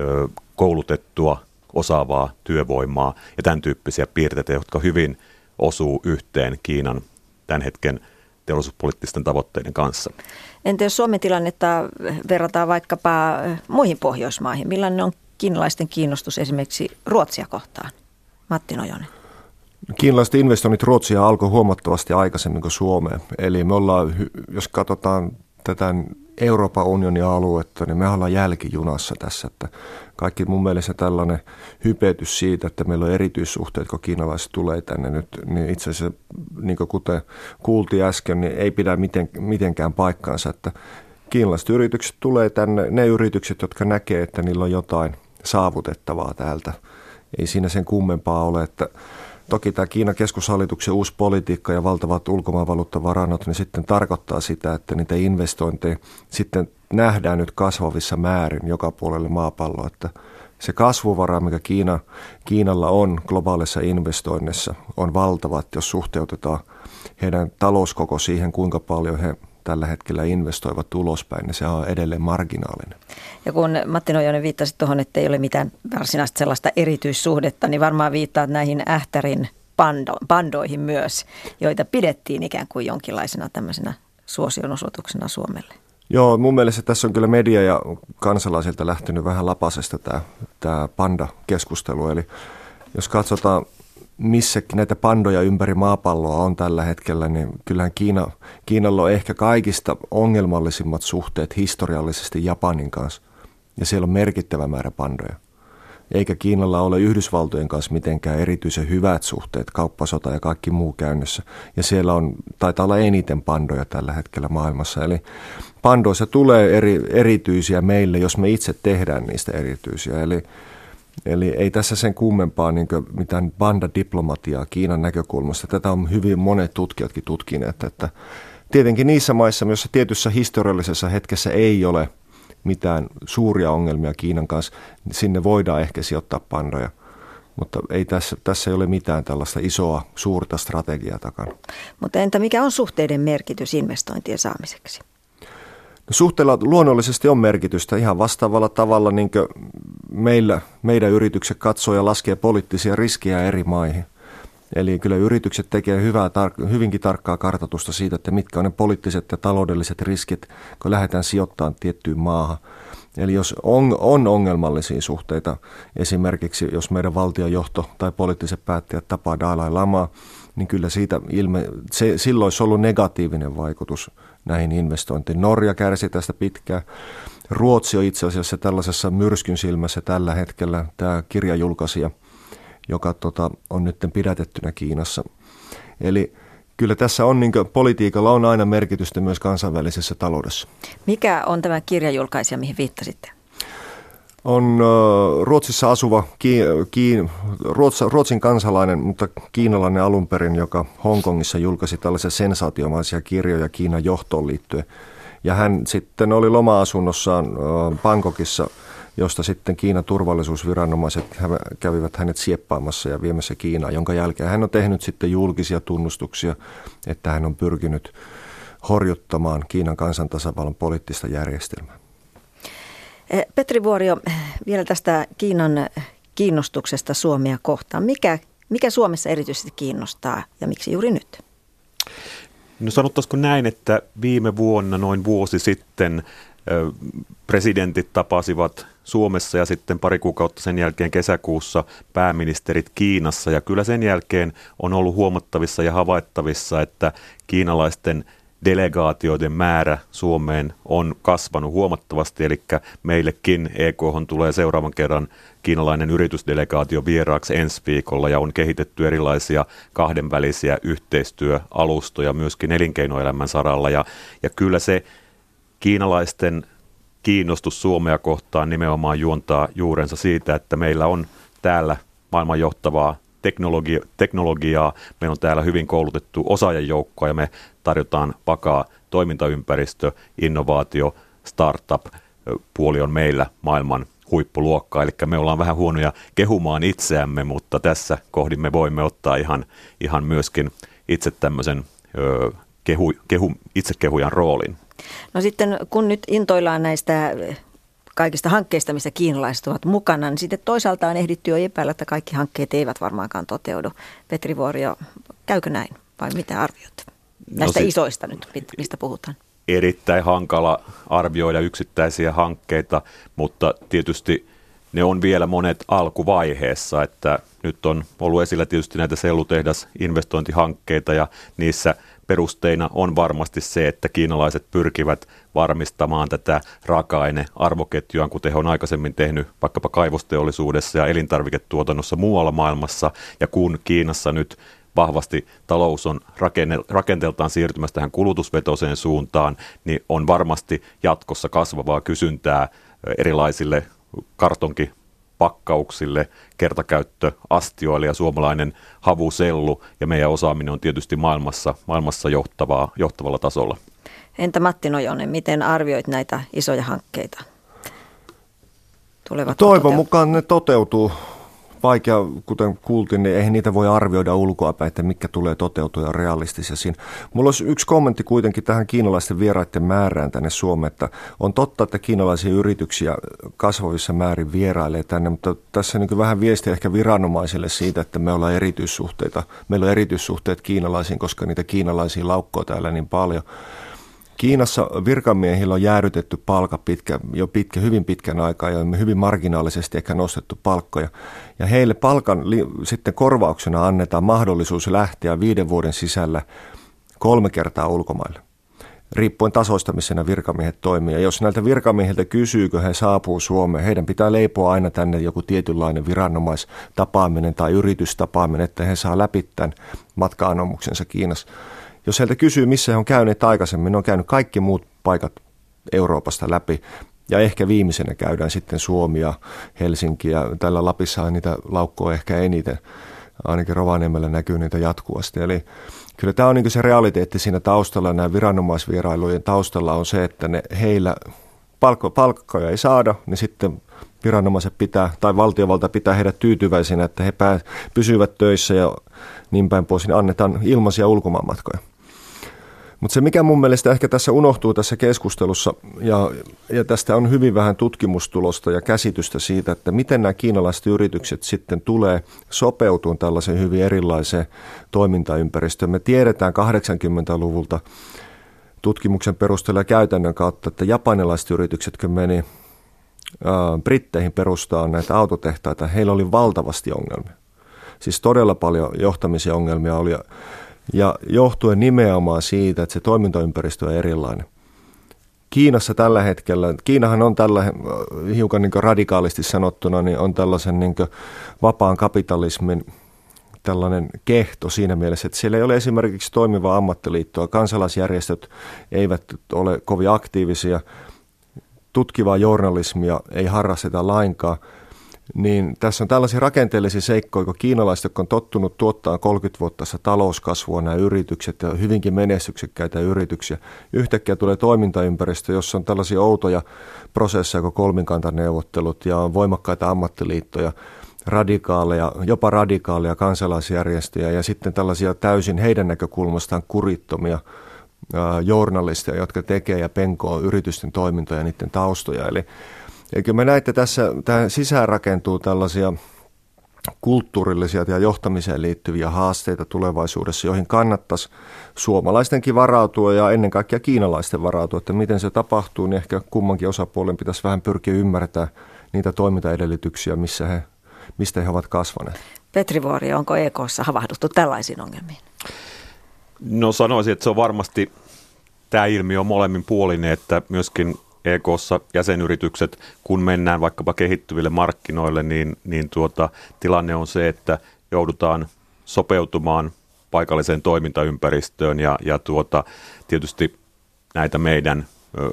koulutettua, osaavaa työvoimaa ja tämän tyyppisiä piirteitä, jotka hyvin osuu yhteen Kiinan tämän hetken teollisuuspoliittisten tavoitteiden kanssa. Entä jos Suomen tilannetta verrataan vaikkapa muihin Pohjoismaihin? Millainen on kiinalaisten kiinnostus esimerkiksi Ruotsia kohtaan? Matti Nojonen. Kiinalaiset investoinnit Ruotsia alkoi huomattavasti aikaisemmin kuin Suomeen. Eli me ollaan, jos katsotaan tätä Euroopan unionin aluetta, niin me ollaan jälkijunassa tässä. Että kaikki mun mielestä tällainen hypetys siitä, että meillä on erityissuhteet, kun kiinalaiset tulee tänne nyt, niin itse asiassa, niin kuin kuten kuultiin äsken, niin ei pidä miten, mitenkään paikkaansa, että kiinalaiset yritykset tulee tänne, ne yritykset, jotka näkee, että niillä on jotain saavutettavaa täältä. Ei siinä sen kummempaa ole, että toki tämä Kiinan keskushallituksen uusi politiikka ja valtavat ulkomaanvaluuttavarannot, niin sitten tarkoittaa sitä, että niitä investointeja sitten nähdään nyt kasvavissa määrin joka puolelle maapalloa. Että se kasvuvara, mikä Kiina, Kiinalla on globaalissa investoinnissa, on valtavat, jos suhteutetaan heidän talouskoko siihen, kuinka paljon he tällä hetkellä investoivat ulospäin, niin se on edelleen marginaalinen. Ja kun Matti Nojonen viittasi tuohon, että ei ole mitään varsinaista sellaista erityissuhdetta, niin varmaan viittaat näihin Ähtärin pando, pandoihin myös, joita pidettiin ikään kuin jonkinlaisena tämmöisenä suosionosoituksena Suomelle. Joo, mun mielestä tässä on kyllä media ja kansalaisilta lähtenyt vähän lapasesta tämä, tämä panda-keskustelu. Eli jos katsotaan, missä näitä pandoja ympäri maapalloa on tällä hetkellä, niin kyllähän Kiina, Kiinalla on ehkä kaikista ongelmallisimmat suhteet historiallisesti Japanin kanssa. Ja siellä on merkittävä määrä pandoja. Eikä Kiinalla ole Yhdysvaltojen kanssa mitenkään erityisen hyvät suhteet, kauppasota ja kaikki muu käynnissä. Ja siellä on, taitaa olla eniten pandoja tällä hetkellä maailmassa. Eli pandoissa tulee eri, erityisiä meille, jos me itse tehdään niistä erityisiä. Eli Eli ei tässä sen kummempaa niin kuin mitään bandadiplomatiaa Kiinan näkökulmasta. Tätä on hyvin monet tutkijatkin tutkineet, että tietenkin niissä maissa, joissa tietyssä historiallisessa hetkessä ei ole mitään suuria ongelmia Kiinan kanssa, niin sinne voidaan ehkä sijoittaa pandoja. Mutta ei tässä, tässä ei ole mitään tällaista isoa, suurta strategiaa takana. Mutta entä mikä on suhteiden merkitys investointien saamiseksi? No, suhteella luonnollisesti on merkitystä ihan vastaavalla tavalla, niin kuin meillä, meidän yritykset katsoo ja laskee poliittisia riskejä eri maihin. Eli kyllä yritykset tekevät hyvää, tar- hyvinkin tarkkaa kartoitusta siitä, että mitkä on ne poliittiset ja taloudelliset riskit, kun lähdetään sijoittamaan tiettyyn maahan. Eli jos on, on ongelmallisia suhteita, esimerkiksi jos meidän valtionjohto tai poliittiset päättäjät tapaa Dalai Lamaa, niin kyllä siitä ilme, se, silloin olisi ollut negatiivinen vaikutus näihin investointiin. Norja kärsi tästä pitkään. Ruotsi on itse asiassa tällaisessa myrskyn silmässä tällä hetkellä, tämä kirjajulkaisija, joka tota, on nyt pidätettynä Kiinassa. Eli kyllä tässä on, niin kuin, politiikalla on aina merkitystä myös kansainvälisessä taloudessa. Mikä on tämä kirjajulkaisija, mihin viittasitte? On uh, Ruotsissa asuva ki, ki, Ruots, Ruotsin kansalainen, mutta kiinalainen alun perin, joka Hongkongissa julkaisi tällaisia sensaatiomaisia kirjoja Kiinan johtoon liittyen. Ja hän sitten oli loma-asunnossaan uh, Bangkokissa, josta sitten Kiinan turvallisuusviranomaiset kävivät hänet sieppaamassa ja viemässä Kiinaan, jonka jälkeen hän on tehnyt sitten julkisia tunnustuksia, että hän on pyrkinyt horjuttamaan Kiinan kansantasavallan poliittista järjestelmää. Petri Vuorio, vielä tästä Kiinan kiinnostuksesta Suomea kohtaan. Mikä, mikä Suomessa erityisesti kiinnostaa ja miksi juuri nyt? No sanottaisiko näin, että viime vuonna noin vuosi sitten presidentit tapasivat Suomessa ja sitten pari kuukautta sen jälkeen kesäkuussa pääministerit Kiinassa. Ja kyllä sen jälkeen on ollut huomattavissa ja havaittavissa, että kiinalaisten delegaatioiden määrä Suomeen on kasvanut huomattavasti. Eli meillekin E K:hon tulee seuraavan kerran kiinalainen yritysdelegaatio vieraaksi ensi viikolla ja on kehitetty erilaisia kahdenvälisiä yhteistyöalustoja myöskin elinkeinoelämän saralla. Ja, ja kyllä se kiinalaisten kiinnostus Suomea kohtaan nimenomaan juontaa juurensa siitä, että meillä on täällä maailman johtavaa teknologi- teknologiaa, meillä on täällä hyvin koulutettu osaajajoukkoa ja me tarjotaan vakaa toimintaympäristö, innovaatio, startup, puoli on meillä maailman huippuluokkaa, eli me ollaan vähän huonoja kehumaan itseämme, mutta tässä kohdin me voimme ottaa ihan, ihan myöskin itse tämmöisen ö, kehu, kehu, itsekehujan roolin. No sitten kun nyt intoillaan näistä kaikista hankkeista, missä kiinalaiset ovat mukana, niin sitten toisaalta on ehditty jo epäillä, että kaikki hankkeet eivät varmaankaan toteudu. Petri Vuorio, käykö näin vai mitä arvioitte näistä no siis isoista nyt, mistä puhutaan? Erittäin hankala arvioida yksittäisiä hankkeita, mutta tietysti ne on vielä monet alkuvaiheessa, että nyt on ollut esillä tietysti näitä sellutehdasinvestointihankkeita ja niissä perusteina on varmasti se, että kiinalaiset pyrkivät varmistamaan tätä raaka-aine-arvoketjua, kuten he on aikaisemmin tehnyt vaikkapa kaivosteollisuudessa ja elintarviketuotannossa muualla maailmassa. Ja kun Kiinassa nyt vahvasti talous on rakenteeltaan siirtymässä tähän kulutusvetoiseen suuntaan, niin on varmasti jatkossa kasvavaa kysyntää erilaisille kartonki pakkauksille, kertakäyttöastioille ja suomalainen havusellu ja meidän osaaminen on tietysti maailmassa, maailmassa johtavaa, johtavalla tasolla. Entä Matti Nojonen, miten arvioit näitä isoja hankkeita? Tulevatko Toivon toteutua? Mukaan ne toteutuu. Vaikea, kuten kuultiin, niin eihän niitä voi arvioida ulkoapäin, että mitkä tulee toteutua ja realistisia siinä. Mulla olisi yksi kommentti kuitenkin tähän kiinalaisten vieraiden määrään tänne Suomeen, että on totta, että kiinalaisia yrityksiä kasvavissa määrin vierailee tänne, mutta tässä niin vähän viestiä ehkä viranomaisille siitä, että me ollaan erityissuhteita. Meillä on erityissuhteet kiinalaisiin, koska niitä kiinalaisia laukkoo täällä niin paljon. Kiinassa virkamiehillä on jäädytetty palkka pitkä, jo pitkä, hyvin pitkän aikaa ja hyvin marginaalisesti ehkä nostettu palkkoja. Ja heille palkan li, sitten korvauksena annetaan mahdollisuus lähteä viiden vuoden sisällä kolme kertaa ulkomaille, riippuen tasoista, missä nämä virkamiehet toimii. Ja jos näiltä virkamiehiltä kysyykö he saapuu Suomeen, heidän pitää leipoa aina tänne joku tietynlainen viranomaistapaaminen tai yritystapaaminen, että he saa läpi tämän matka-anomuksensa Kiinassa. Jos heiltä kysyy, missä he on käyneet aikaisemmin, ne on käynyt kaikki muut paikat Euroopasta läpi. Ja ehkä viimeisenä käydään sitten Suomi ja Helsinki ja tällä Lapissa niitä laukkoa ehkä eniten. Ainakin Rovaniemellä näkyy niitä jatkuvasti. Eli kyllä tämä on niin se realiteetti siinä taustalla. Nämä viranomaisvierailujen taustalla on se, että ne, heillä palkko, palkkoja ei saada, niin sitten viranomaiset pitää tai valtiovalta pitää heidät tyytyväisinä, että he pää, pysyvät töissä ja niin päin pois, niin annetaan ilmaisia ulkomaanmatkoja. Mutta se, mikä mun mielestä ehkä tässä unohtuu tässä keskustelussa, ja, ja tästä on hyvin vähän tutkimustulosta ja käsitystä siitä, että miten nämä kiinalaiset yritykset sitten tulee sopeutumaan tällaiseen hyvin erilaiseen toimintaympäristöön. Me tiedetään kahdeksankymmentäluvulta tutkimuksen perusteella ja käytännön kautta, että japanilaiset yritykset, kun meni ää, Britteihin perustamaan näitä autotehtaita, heillä oli valtavasti ongelmia. Siis todella paljon johtamisia ongelmia oli. Ja johtuen nimenomaan siitä, että se toimintaympäristö on erilainen. Kiinassa tällä hetkellä, Kiinahan on tällä hiukan niin kuin radikaalisti sanottuna, niin on tällaisen niin kuin vapaan kapitalismin tällainen kehto siinä mielessä, että siellä ei ole esimerkiksi toimivaa ammattiliittoa, kansalaisjärjestöt eivät ole kovin aktiivisia, tutkivaa journalismia ei harrasteta lainkaan. Niin tässä on tällaisia rakenteellisia seikkoja, kun kiinalaiset, jotka on tottunut tuottaa kolmekymmentä vuotta talouskasvua nämä yritykset ja hyvinkin menestyksekkäitä yrityksiä. Yhtäkkiä tulee toimintaympäristö, jossa on tällaisia outoja prosesseja kuin kolmikantaneuvottelut ja on voimakkaita ammattiliittoja, radikaaleja, jopa radikaaleja kansalaisjärjestöjä ja sitten tällaisia täysin heidän näkökulmastaan kurittomia ää, journalisteja, jotka tekee ja penkoo yritysten toimintoja ja niiden taustoja. Eli Eikö me näette tässä, tähän sisään rakentuu tällaisia kulttuurillisia ja johtamiseen liittyviä haasteita tulevaisuudessa, joihin kannattaisi suomalaistenkin varautua ja ennen kaikkea kiinalaisten varautua, että miten se tapahtuu, niin ehkä kummankin osapuolen pitäisi vähän pyrkiä ymmärtämään niitä toimintaedellytyksiä, missä he, mistä he ovat kasvaneet. Petri Vuori, onko E K:ssa havahduttu tällaisiin ongelmiin? No sanoisin, että se on varmasti, tämä ilmiö on molemmin puolinen, että myöskin E K:ssa jäsenyritykset, kun mennään vaikkapa kehittyville markkinoille, niin, niin tuota, tilanne on se, että joudutaan sopeutumaan paikalliseen toimintaympäristöön ja, ja tuota, tietysti näitä meidän ö,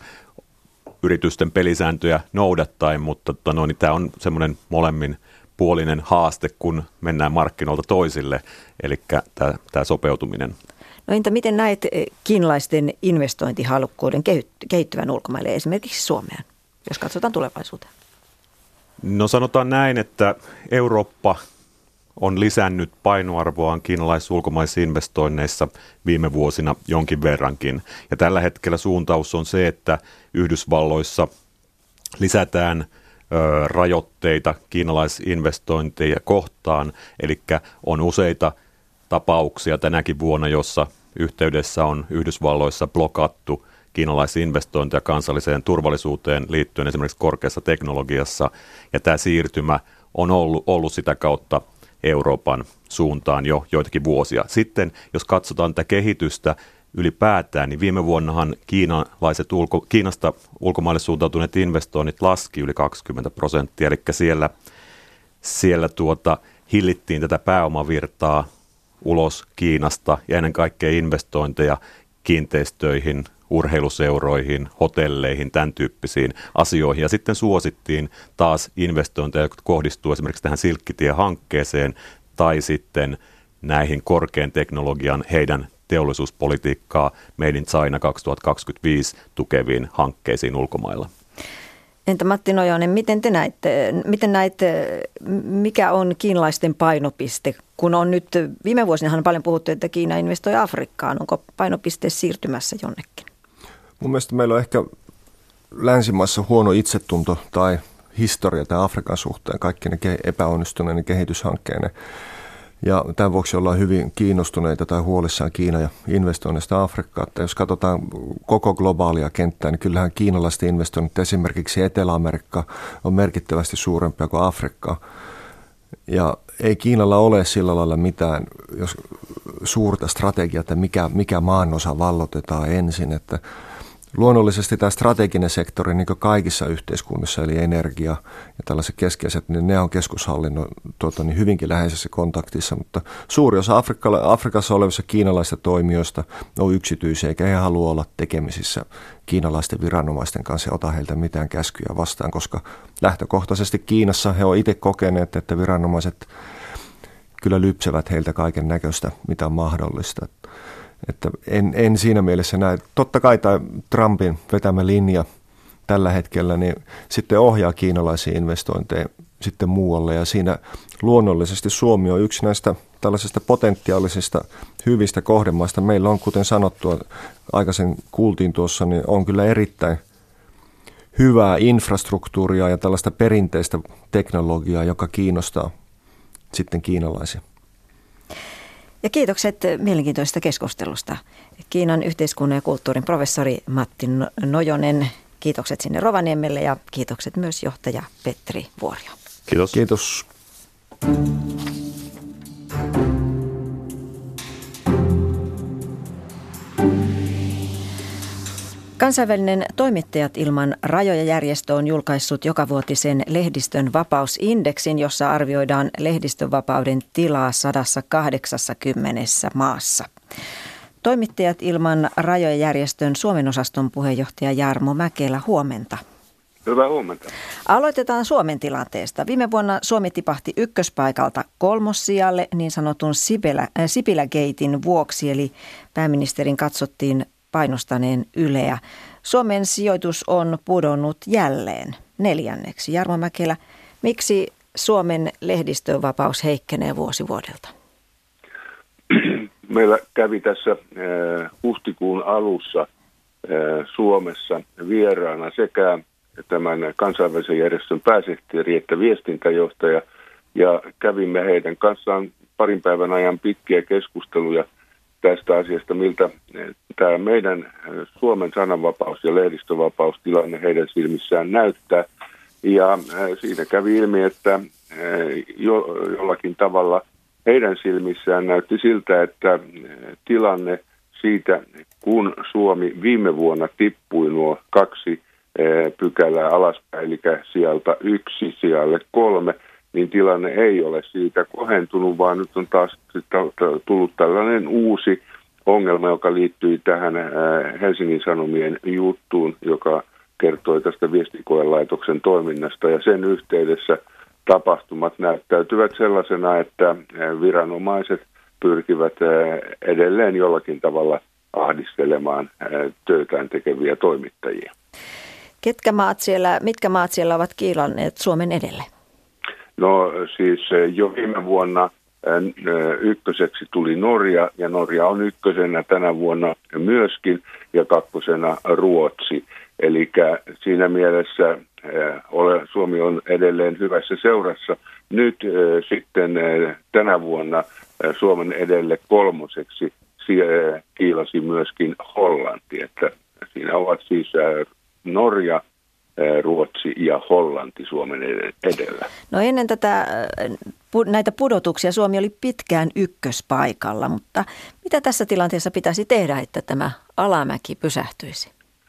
yritysten pelisääntöjä noudattaen, mutta tota, no, niin tämä on semmoinen molemmin puolinen haaste, kun mennään markkinoilta toisille, eli tämä, tämä sopeutuminen. No entä miten näet kiinalaisten investointihalukkuuden kehittyvän ulkomaille, esimerkiksi Suomeen, jos katsotaan tulevaisuuteen? No sanotaan näin, että Eurooppa on lisännyt painoarvoaan kiinalaisissa ulkomaisissa investoinneissa viime vuosina jonkin verrankin. Ja tällä hetkellä suuntaus on se, että Yhdysvalloissa lisätään ö, rajoitteita kiinalaisinvestointeja kohtaan, eli on useita tapauksia tänäkin vuonna, jossa yhteydessä on Yhdysvalloissa blokattu kiinalaisia investointeja kansalliseen turvallisuuteen liittyen esimerkiksi korkeassa teknologiassa. Ja tämä siirtymä on ollut, ollut sitä kautta Euroopan suuntaan jo joitakin vuosia. Sitten jos katsotaan tätä kehitystä ylipäätään, niin viime vuonnahan kiinalaiset ulko, Kiinasta ulkomaille suuntautuneet investoinnit laski yli kaksikymmentä prosenttia, eli siellä, siellä tuota, hillittiin tätä pääomavirtaa ulos Kiinasta ja ennen kaikkea investointeja kiinteistöihin, urheiluseuroihin, hotelleihin, tämän tyyppisiin asioihin. Ja sitten suosittiin taas investointeja, jotka kohdistuu esimerkiksi tähän Silkkitie-hankkeeseen tai sitten näihin korkean teknologian heidän teollisuuspolitiikkaa Made in China kaksituhattakaksikymmentäviisi tukeviin hankkeisiin ulkomailla. Entä Matti Nojonen, miten te näette, miten näette, mikä on kiinalaisten painopiste? Kun on nyt, viime vuosina on paljon puhuttu, että Kiina investoi Afrikkaan. Onko painopiste siirtymässä jonnekin? Mun mielestä meillä on ehkä länsimaissa huono itsetunto tai historia tai Afrikan suhteen, kaikki ne epäonnistuneiden kehityshankkeen. Ja tämän vuoksi ollaan hyvin kiinnostuneita tai huolissaan Kiina ja investoinnista Afrikkaan. Että jos katsotaan koko globaalia kenttää, niin kyllähän kiinalaiset investoinnit esimerkiksi Etelä-Amerikka on merkittävästi suurempia kuin Afrikkaa. Ja ei Kiinalla ole sillä lailla mitään jos suurta strategiaa, että mikä, mikä maanosa vallotetaan ensin. Että luonnollisesti tämä strateginen sektori, niin kuin kaikissa yhteiskunnissa, eli energia ja tällaiset keskeiset, niin ne on keskushallinnon tuota, niin hyvinkin läheisessä kontaktissa, mutta suuri osa Afrikassa olevissa kiinalaisista toimijoista on yksityisiä, eikä he halua olla tekemisissä kiinalaisten viranomaisten kanssa ja ota heiltä mitään käskyjä vastaan, koska lähtökohtaisesti Kiinassa he ovat itse kokeneet, että viranomaiset kyllä lypsevät heiltä kaiken näköistä, mitä on mahdollista. Että en, en siinä mielessä näe. Totta kai tämä Trumpin vetämä linja tällä hetkellä niin sitten ohjaa kiinalaisia investointeja sitten muualle. Ja siinä luonnollisesti Suomi on yksi näistä tällaisista potentiaalisista hyvistä kohdemaista. Meillä on, kuten sanottua, aikaisemmin kuultiin tuossa, niin on kyllä erittäin hyvää infrastruktuuria ja tällaista perinteistä teknologiaa, joka kiinnostaa sitten kiinalaisia. Ja kiitokset mielenkiintoisesta keskustelusta. Kiinan yhteiskunnan ja kulttuurin professori Matti Nojonen, kiitokset sinne Rovaniemelle ja kiitokset myös johtaja Petri Vuorio. Kiitos. Kiitos. Kansainvälinen Toimittajat ilman rajoja -järjestö on julkaissut jokavuotisen lehdistön vapausindeksin, jossa arvioidaan lehdistönvapauden tilaa sata kahdeksankymmentä maassa. Toimittajat ilman rajoja -järjestön Suomen osaston puheenjohtaja Jarmo Mäkelä, huomenta. Hyvää huomenta. Aloitetaan Suomen tilanteesta. Viime vuonna Suomi tipahti ykköspaikalta kolmossijalle niin sanotun Sipilä, äh, Sipilä-geitin vuoksi, eli pääministerin katsottiin painostaneen Yleä. Suomen sijoitus on pudonnut jälleen neljänneksi. Jarmo Mäkelä, miksi Suomen lehdistönvapaus heikkenee vuosi vuodelta? Meillä kävi tässä äh, huhtikuun alussa äh, Suomessa vieraana sekä tämän kansainvälisen järjestön pääsihteeri että viestintäjohtaja, ja kävimme heidän kanssaan parin päivän ajan pitkiä keskusteluja tästä asiasta, miltä tämä meidän Suomen sananvapaus- ja lehdistövapaustilanne heidän silmissään näyttää. Ja siinä kävi ilmi, että jo, jollakin tavalla heidän silmissään näytti siltä, että tilanne siitä, kun Suomi viime vuonna tippui nuo kaksi pykälää alaspäin, eli sieltä yksi sijalle kolme, niin tilanne ei ole siitä kohentunut, vaan nyt on taas tullut tällainen uusi ongelma, joka liittyy tähän Helsingin Sanomien juttuun, joka kertoi tästä viestikoelaitoksen toiminnasta, ja sen yhteydessä tapahtumat näyttäytyvät sellaisena, että viranomaiset pyrkivät edelleen jollakin tavalla ahdistelemaan työtään tekeviä toimittajia. Ketkä maat siellä, mitkä maat siellä ovat kiilanneet Suomen edelle? No siis jo viime vuonna ykköseksi tuli Norja, ja Norja on ykkösenä tänä vuonna myöskin, ja kakkosena Ruotsi. Eli siinä mielessä Suomi on edelleen hyvässä seurassa. Nyt sitten tänä vuonna Suomen edelle kolmoseksi kiilasi myöskin Hollanti, että siinä ovat siis Norja, Ruotsi ja Hollanti Suomen edellä. No ennen tätä, näitä pudotuksia Suomi oli pitkään ykköspaikalla, mutta mitä tässä tilanteessa pitäisi tehdä, että tämä alamäki pysähtyisi?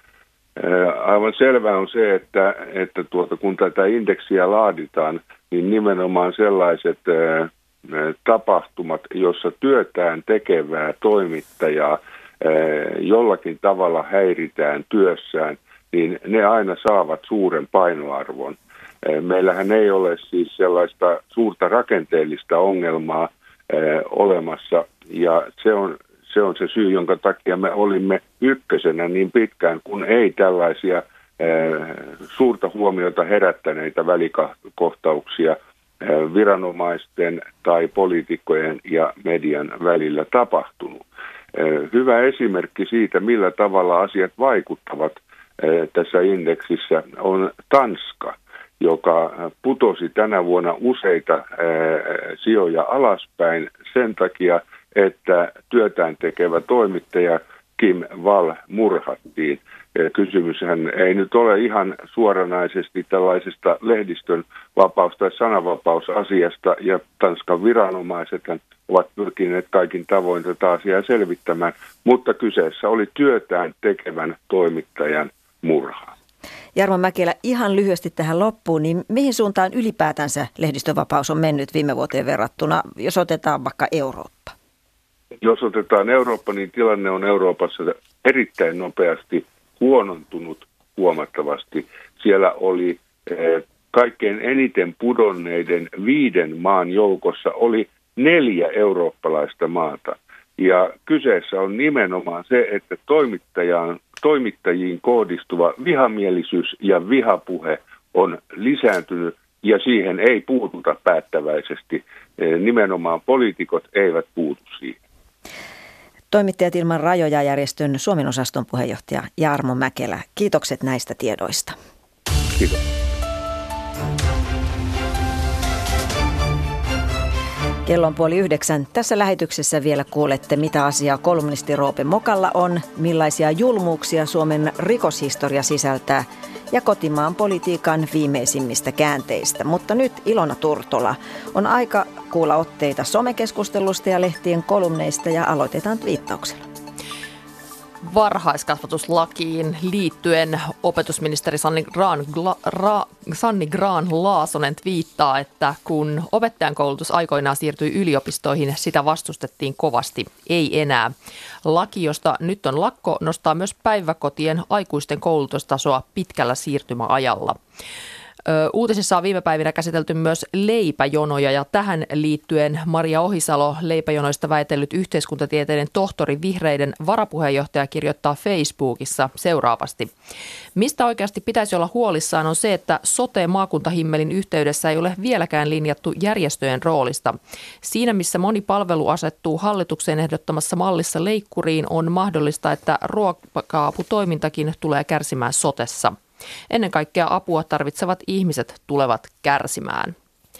Aivan selvää on se, että, että tuota, kun tätä indeksiä laaditaan, niin nimenomaan sellaiset ää, tapahtumat, jossa työtään tekevää toimittajaa ää, jollakin tavalla häiritään työssään, niin ne aina saavat suuren painoarvon. Meillähän ei ole siis sellaista suurta rakenteellista ongelmaa eh, olemassa, ja se on, se on se syy, jonka takia me olimme ykkösenä niin pitkään, kun ei tällaisia eh, suurta huomiota herättäneitä välikohtauksia eh, viranomaisten tai poliitikkojen ja median välillä tapahtunut. Eh, hyvä esimerkki siitä, millä tavalla asiat vaikuttavat tässä indeksissä on Tanska, joka putosi tänä vuonna useita sijoja alaspäin sen takia, että työtään tekevä toimittaja Kim Wall murhattiin. Kysymyshän ei nyt ole ihan suoranaisesti tällaisesta lehdistön vapaus- tai sananvapausasiasta, ja Tanskan viranomaiset ovat pyrkineet kaikin tavoin tätä asiaa selvittämään, mutta kyseessä oli työtään tekevän toimittajan murhaa. Jarmo Mäkelä, ihan lyhyesti tähän loppuun, niin mihin suuntaan ylipäätänsä lehdistönvapaus on mennyt viime vuoteen verrattuna, jos otetaan vaikka Eurooppa? Jos otetaan Eurooppa, niin tilanne on Euroopassa erittäin nopeasti huonontunut huomattavasti. Siellä oli eh, kaikkein eniten pudonneiden viiden maan joukossa oli neljä eurooppalaista maata. Ja kyseessä on nimenomaan se, että toimittajaan, toimittajiin kohdistuva vihamielisyys ja vihapuhe on lisääntynyt, ja siihen ei puututa päättäväisesti. Nimenomaan poliitikot eivät puutu siihen. Toimittajat ilman rajoja -järjestön Suomen osaston puheenjohtaja Jarmo Mäkelä. Kiitokset näistä tiedoista. Kiitos. Kello on puoli yhdeksän. Tässä lähetyksessä vielä kuulette, mitä asiaa kolumnisti Roope Mokalla on, millaisia julmuuksia Suomen rikoshistoria sisältää ja kotimaan politiikan viimeisimmistä käänteistä. Mutta nyt Ilona Turtola. On aika kuulla otteita somekeskustelusta ja lehtien kolumneista ja aloitetaan twiittauksella. Varhaiskasvatuslakiin liittyen opetusministeri Sanni Graan, Ra, Sanni Graan-Laasonen twiittaa, että kun opettajan koulutus aikoinaan siirtyi yliopistoihin, sitä vastustettiin kovasti, ei enää. Laki, josta nyt on lakko, nostaa myös päiväkotien aikuisten koulutustasoa pitkällä siirtymäajalla. Uutisissa on viime päivinä käsitelty myös leipäjonoja ja tähän liittyen Maria Ohisalo, leipäjonoista väitellyt yhteiskuntatieteiden tohtori vihreiden varapuheenjohtaja, kirjoittaa Facebookissa seuraavasti. Mistä oikeasti pitäisi olla huolissaan on se, että sote-maakuntahimmelin yhteydessä ei ole vieläkään linjattu järjestöjen roolista. Siinä missä moni palvelu asettuu hallituksen ehdottamassa mallissa leikkuriin, on mahdollista, että ruokakaaputoimintakin tulee kärsimään sotessa. Ennen kaikkea apua tarvitsevat ihmiset tulevat kärsimään.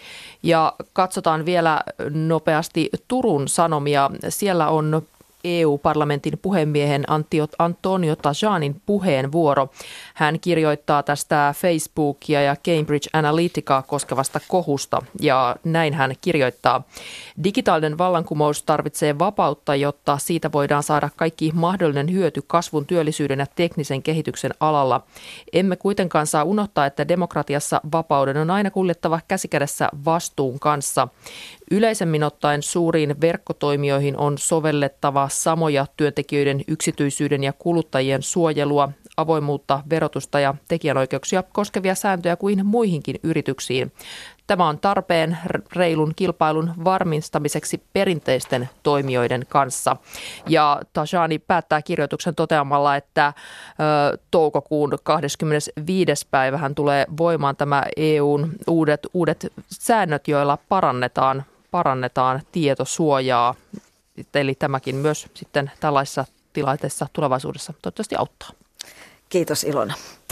Ja katsotaan vielä nopeasti Turun Sanomia. Siellä on E U-parlamentin puhemiehen Antonio Tajanin puheenvuoro. Hän kirjoittaa tästä Facebookia ja Cambridge Analyticaa koskevasta kohusta ja näin hän kirjoittaa. Digitaalinen vallankumous tarvitsee vapautta, jotta siitä voidaan saada kaikki mahdollinen hyöty kasvun, työllisyyden ja teknisen kehityksen alalla. Emme kuitenkaan saa unohtaa, että demokratiassa vapauden on aina kuljettava käsikädessä vastuun kanssa. Yleisemmin ottaen suuriin verkkotoimijoihin on sovellettava samoja työntekijöiden yksityisyyden ja kuluttajien suojelua, avoimuutta, verotusta ja tekijänoikeuksia koskevia sääntöjä kuin muihinkin yrityksiin. Tämä on tarpeen reilun kilpailun varmistamiseksi perinteisten toimijoiden kanssa. Ja Tajani päättää kirjoituksen toteamalla, että ö, toukokuun kahdeskymmenesviides päivähän tulee voimaan tämä E U:n uudet, uudet säännöt, joilla parannetaan, parannetaan tietosuojaa. Eli tämäkin myös sitten tällaisessa tilanteessa tulevaisuudessa toivottavasti auttaa. Kiitos Ilona.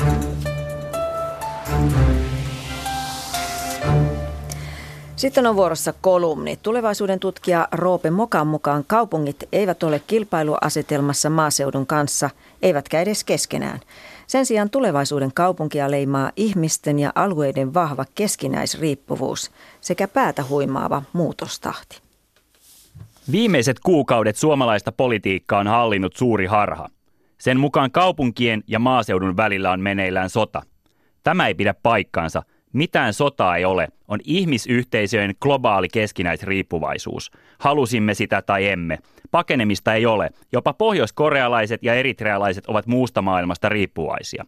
Sitten on vuorossa kolumni. Tulevaisuuden tutkija Roope Mokan mukaan kaupungit eivät ole kilpailuasetelmassa maaseudun kanssa, eivätkä edes keskenään. Sen sijaan tulevaisuuden kaupunkia leimaa ihmisten ja alueiden vahva keskinäisriippuvuus sekä päätä huimaava muutostahti. Viimeiset kuukaudet suomalaista politiikkaa on hallinnut suuri harha. Sen mukaan kaupunkien ja maaseudun välillä on meneillään sota. Tämä ei pidä paikkaansa. Mitään sotaa ei ole, on ihmisyhteisöjen globaali keskinäisriippuvaisuus. Halusimme sitä tai emme. Pakenemista ei ole. Jopa pohjoiskorealaiset ja eritrealaiset ovat muusta maailmasta riippuvaisia.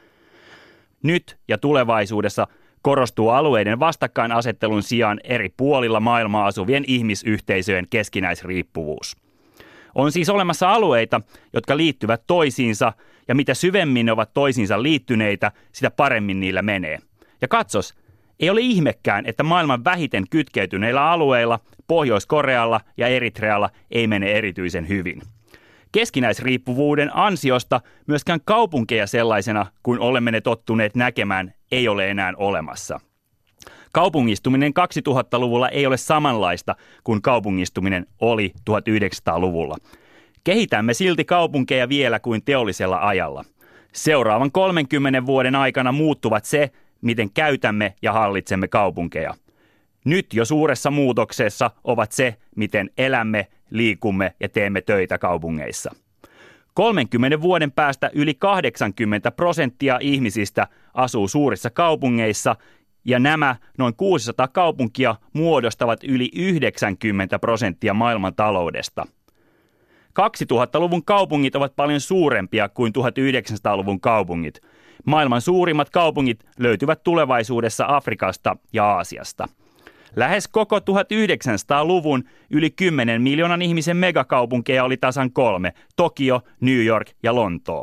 Nyt ja tulevaisuudessa korostuu alueiden vastakkainasettelun sijaan eri puolilla maailmaa asuvien ihmisyhteisöjen keskinäisriippuvuus. On siis olemassa alueita, jotka liittyvät toisiinsa, ja mitä syvemmin ne ovat toisiinsa liittyneitä, sitä paremmin niillä menee. Ja katsos, ei ole ihmekään, että maailman vähiten kytkeytyneillä alueilla, Pohjois-Korealla ja Eritrealla ei mene erityisen hyvin. Keskinäisriippuvuuden ansiosta myöskään kaupunkeja sellaisena, kuin olemme ne tottuneet näkemään, ei ole enää olemassa. Kaupungistuminen kaksituhattaluvulla ei ole samanlaista kuin kaupungistuminen oli tuhatyhdeksänsataaluvulla. Kehitämme silti kaupunkeja vielä kuin teollisella ajalla. Seuraavan kolmenkymmenen vuoden aikana muuttuvat se, miten käytämme ja hallitsemme kaupunkeja. Nyt jo suuressa muutoksessa ovat se, miten elämme, liikumme ja teemme töitä kaupungeissa. kolmenkymmenen vuoden päästä yli kahdeksankymmentä prosenttia ihmisistä asuu suurissa kaupungeissa ja nämä noin kuusisataa kaupunkia muodostavat yli yhdeksänkymmentä prosenttia maailman taloudesta. kaksituhattaluvun kaupungit ovat paljon suurempia kuin tuhatyhdeksänsataaluvun kaupungit. Maailman suurimmat kaupungit löytyvät tulevaisuudessa Afrikasta ja Aasiasta. Lähes koko tuhatyhdeksänsataaluvun yli kymmenen miljoonan ihmisen megakaupunkeja oli tasan kolme, Tokio, New York ja Lontoo.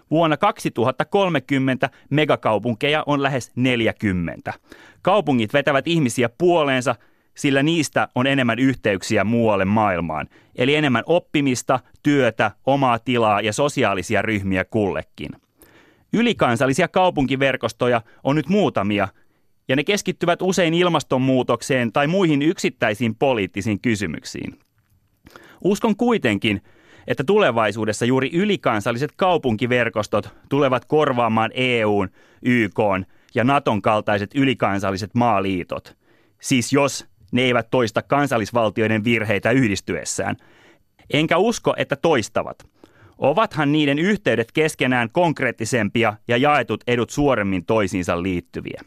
Vuonna kaksituhattakolmekymmentä megakaupunkeja on lähes neljäkymmentä. Kaupungit vetävät ihmisiä puoleensa, sillä niistä on enemmän yhteyksiä muualle maailmaan. Eli enemmän oppimista, työtä, omaa tilaa ja sosiaalisia ryhmiä kullekin. Ylikansallisia kaupunkiverkostoja on nyt muutamia, ja ne keskittyvät usein ilmastonmuutokseen tai muihin yksittäisiin poliittisiin kysymyksiin. Uskon kuitenkin, että tulevaisuudessa juuri ylikansalliset kaupunkiverkostot tulevat korvaamaan E U:n, Y K:n ja Naton kaltaiset ylikansalliset maaliitot. Siis jos ne eivät toista kansallisvaltioiden virheitä yhdistyessään. Enkä usko, että toistavat. Ovathan niiden yhteydet keskenään konkreettisempia ja jaetut edut suoremmin toisiinsa liittyviä.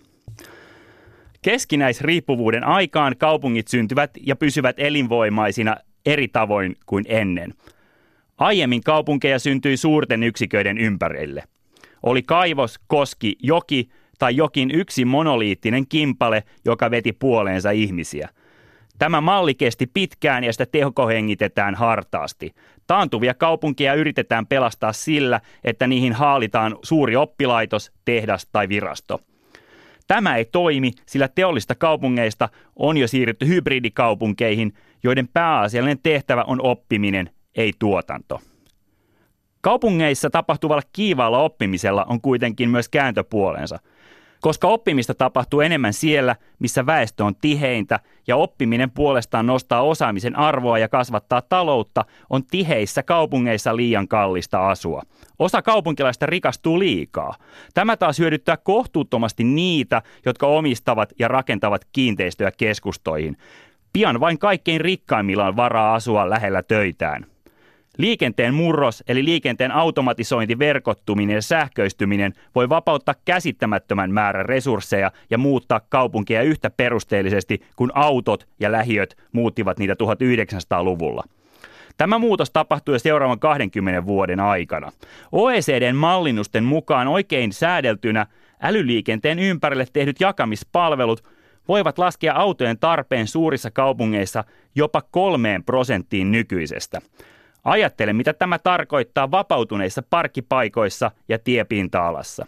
Keskinäisriippuvuuden aikaan kaupungit syntyvät ja pysyvät elinvoimaisina eri tavoin kuin ennen. Aiemmin kaupunkeja syntyi suurten yksiköiden ympärille. Oli kaivos, koski, joki tai jokin yksi monoliittinen kimpale, joka veti puoleensa ihmisiä. Tämä malli kesti pitkään ja sitä tehohengitetään hartaasti. Taantuvia kaupunkeja yritetään pelastaa sillä, että niihin haalitaan suuri oppilaitos, tehdas tai virasto. Tämä ei toimi, sillä teollista kaupungeista on jo siirrytty hybridikaupunkeihin, joiden pääasiallinen tehtävä on oppiminen, ei tuotanto. Kaupungeissa tapahtuvalla kiivaalla oppimisella on kuitenkin myös kääntöpuolensa. Koska oppimista tapahtuu enemmän siellä, missä väestö on tiheintä ja oppiminen puolestaan nostaa osaamisen arvoa ja kasvattaa taloutta, on tiheissä kaupungeissa liian kallista asua. Osa kaupunkilaista rikastuu liikaa. Tämä taas hyödyttää kohtuuttomasti niitä, jotka omistavat ja rakentavat kiinteistöjä keskustoihin. Pian vain kaikkein rikkaimmilla on varaa asua lähellä töitään. Liikenteen murros eli liikenteen automatisointi, verkottuminen ja sähköistyminen voi vapauttaa käsittämättömän määrän resursseja ja muuttaa kaupunkeja yhtä perusteellisesti kuin autot ja lähiöt muuttivat niitä tuhatyhdeksänsataaluvulla. Tämä muutos tapahtui jo seuraavan kahdenkymmenen vuoden aikana. O E C D:n mallinnusten mukaan oikein säädeltynä älyliikenteen ympärille tehdyt jakamispalvelut voivat laskea autojen tarpeen suurissa kaupungeissa jopa kolmeen prosenttiin nykyisestä. Ajattele, mitä tämä tarkoittaa vapautuneissa parkkipaikoissa ja tiepinta-alassa.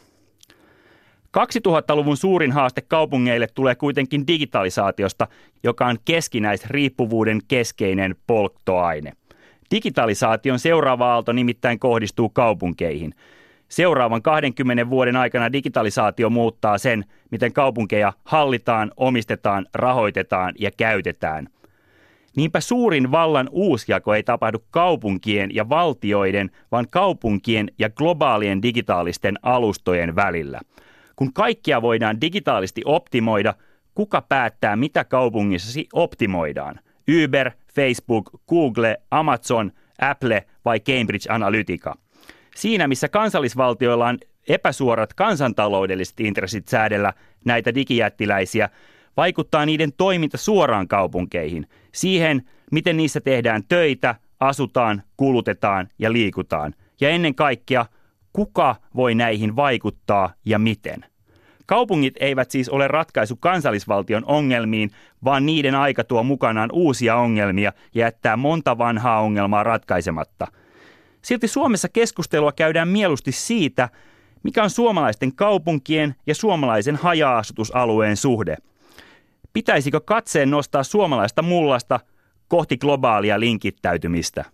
kaksituhattaluvun suurin haaste kaupungeille tulee kuitenkin digitalisaatiosta, joka on keskinäisriippuvuuden keskeinen polttoaine. Digitalisaation seuraava aalto nimittäin kohdistuu kaupunkeihin. Seuraavan kahdenkymmenen vuoden aikana digitalisaatio muuttaa sen, miten kaupunkeja hallitaan, omistetaan, rahoitetaan ja käytetään. Niinpä suurin vallan uusjako ei tapahdu kaupunkien ja valtioiden, vaan kaupunkien ja globaalien digitaalisten alustojen välillä. Kun kaikkia voidaan digitaalisesti optimoida, kuka päättää, mitä kaupungissasi optimoidaan? Uber, Facebook, Google, Amazon, Apple vai Cambridge Analytica? Siinä, missä kansallisvaltioilla on epäsuorat kansantaloudelliset intressit säädellä näitä digijättiläisiä, vaikuttaa niiden toiminta suoraan kaupunkeihin, siihen, miten niissä tehdään töitä, asutaan, kulutetaan ja liikutaan. Ja ennen kaikkea, kuka voi näihin vaikuttaa ja miten. Kaupungit eivät siis ole ratkaisu kansallisvaltion ongelmiin, vaan niiden aika tuo mukanaan uusia ongelmia ja jättää monta vanhaa ongelmaa ratkaisematta. Silti Suomessa keskustelua käydään mieluusti siitä, mikä on suomalaisten kaupunkien ja suomalaisen haja-asutusalueen suhde. Pitäisikö katseen nostaa suomalaista mullasta kohti globaalia linkittäytymistä?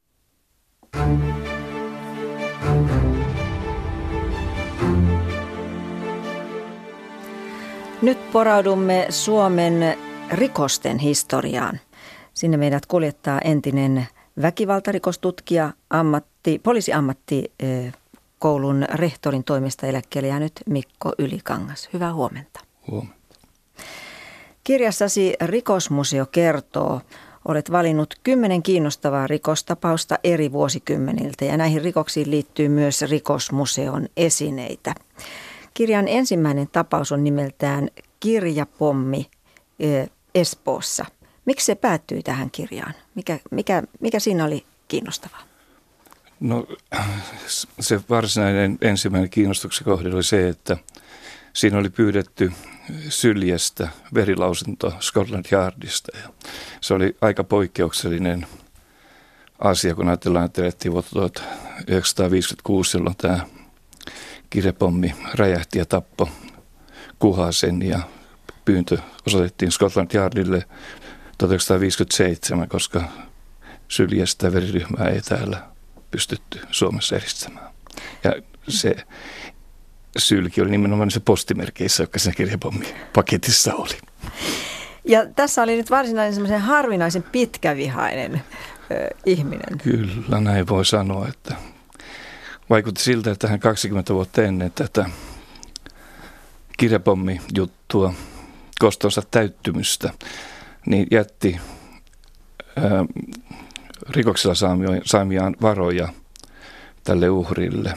Nyt poraudumme Suomen rikosten historiaan. Sinne meidät kuljettaa entinen väkivaltarikostutkija, ammatti, poliisiammattikoulun rehtorin toimesta eläkkeelle jäänyt Mikko Ylikangas. Hyvää huomenta. Huomenta. Kirjassasi Rikosmuseo kertoo, olet valinnut kymmenen kiinnostavaa rikostapausta eri vuosikymmeniltä ja näihin rikoksiin liittyy myös Rikosmuseon esineitä. Kirjan ensimmäinen tapaus on nimeltään Kirjapommi Espoossa. Miksi se päättyi tähän kirjaan? Mikä, mikä, mikä siinä oli kiinnostavaa? No se varsinainen ensimmäinen kiinnostuksen kohde oli se, että siinä oli pyydetty Syljestä verilausunto Scotland Yardista. Ja se oli aika poikkeuksellinen asia, kun ajatellaan, että elettiin vuotta tuhatyhdeksänsataaviisikymmentäkuusi, silloin tämä kirjapommi räjähti ja tappoi Kuhasen ja pyyntö osoitettiin Scotland Yardille tuhatyhdeksänsataaviisikymmentäseitsemän, koska syljestä veriryhmää ei täällä pystytty Suomessa eristämään. Ja se sylki oli nimenomaan se postimerkeissä, joka siinä kirjapommipaketissa oli. Ja tässä oli nyt varsinainen semmoisen harvinaisen pitkävihainen ö, ihminen. Kyllä, näin voi sanoa, että vaikutti siltä, että hän kaksikymmentä vuotta ennen tätä kirjapommijuttua, kostonsa täyttymystä, niin jätti ää, rikoksilla saamiaan varoja tälle uhrille.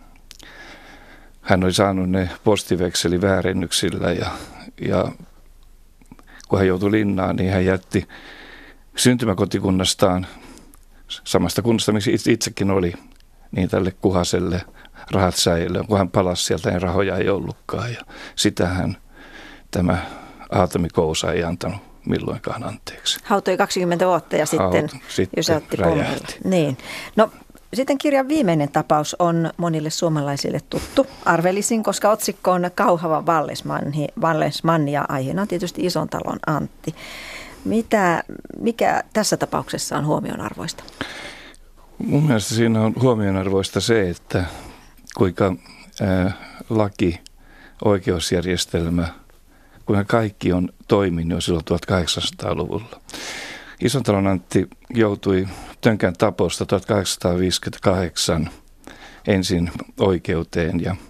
Hän oli saanut ne postivekseli väärennyksillä ja, ja kun hän joutui linnaan, niin hän jätti syntymäkotikunnastaan, samasta kunnasta, miksi itsekin oli, niin tälle Kuhaselle rahat säilöön. Kun hän palasi sieltä, niin rahoja ei ollutkaan. Ja sitähän tämä Aatami Kousa ei antanut milloinkaan anteeksi. Hautoi kaksikymmentä vuotta ja sitten, sitten jysäytti pommilla. Niin. No, sitten kirjan viimeinen tapaus on monille suomalaisille tuttu. Arvelisin, koska otsikko on Kauhava Vallesmanni ja aiheena on tietysti Isontalon Antti. Mitä, mikä tässä tapauksessa on huomionarvoista? Mun mielestä siinä on huomionarvoista se, että kuinka ää, laki, oikeusjärjestelmä, kuinka kaikki on toiminut jo silloin tuhatkahdeksansataaluvulla. Isontalon Antti joutui Tönkän taposta tuhatkahdeksansataaviisikymmentäkahdeksan ensin oikeuteen ja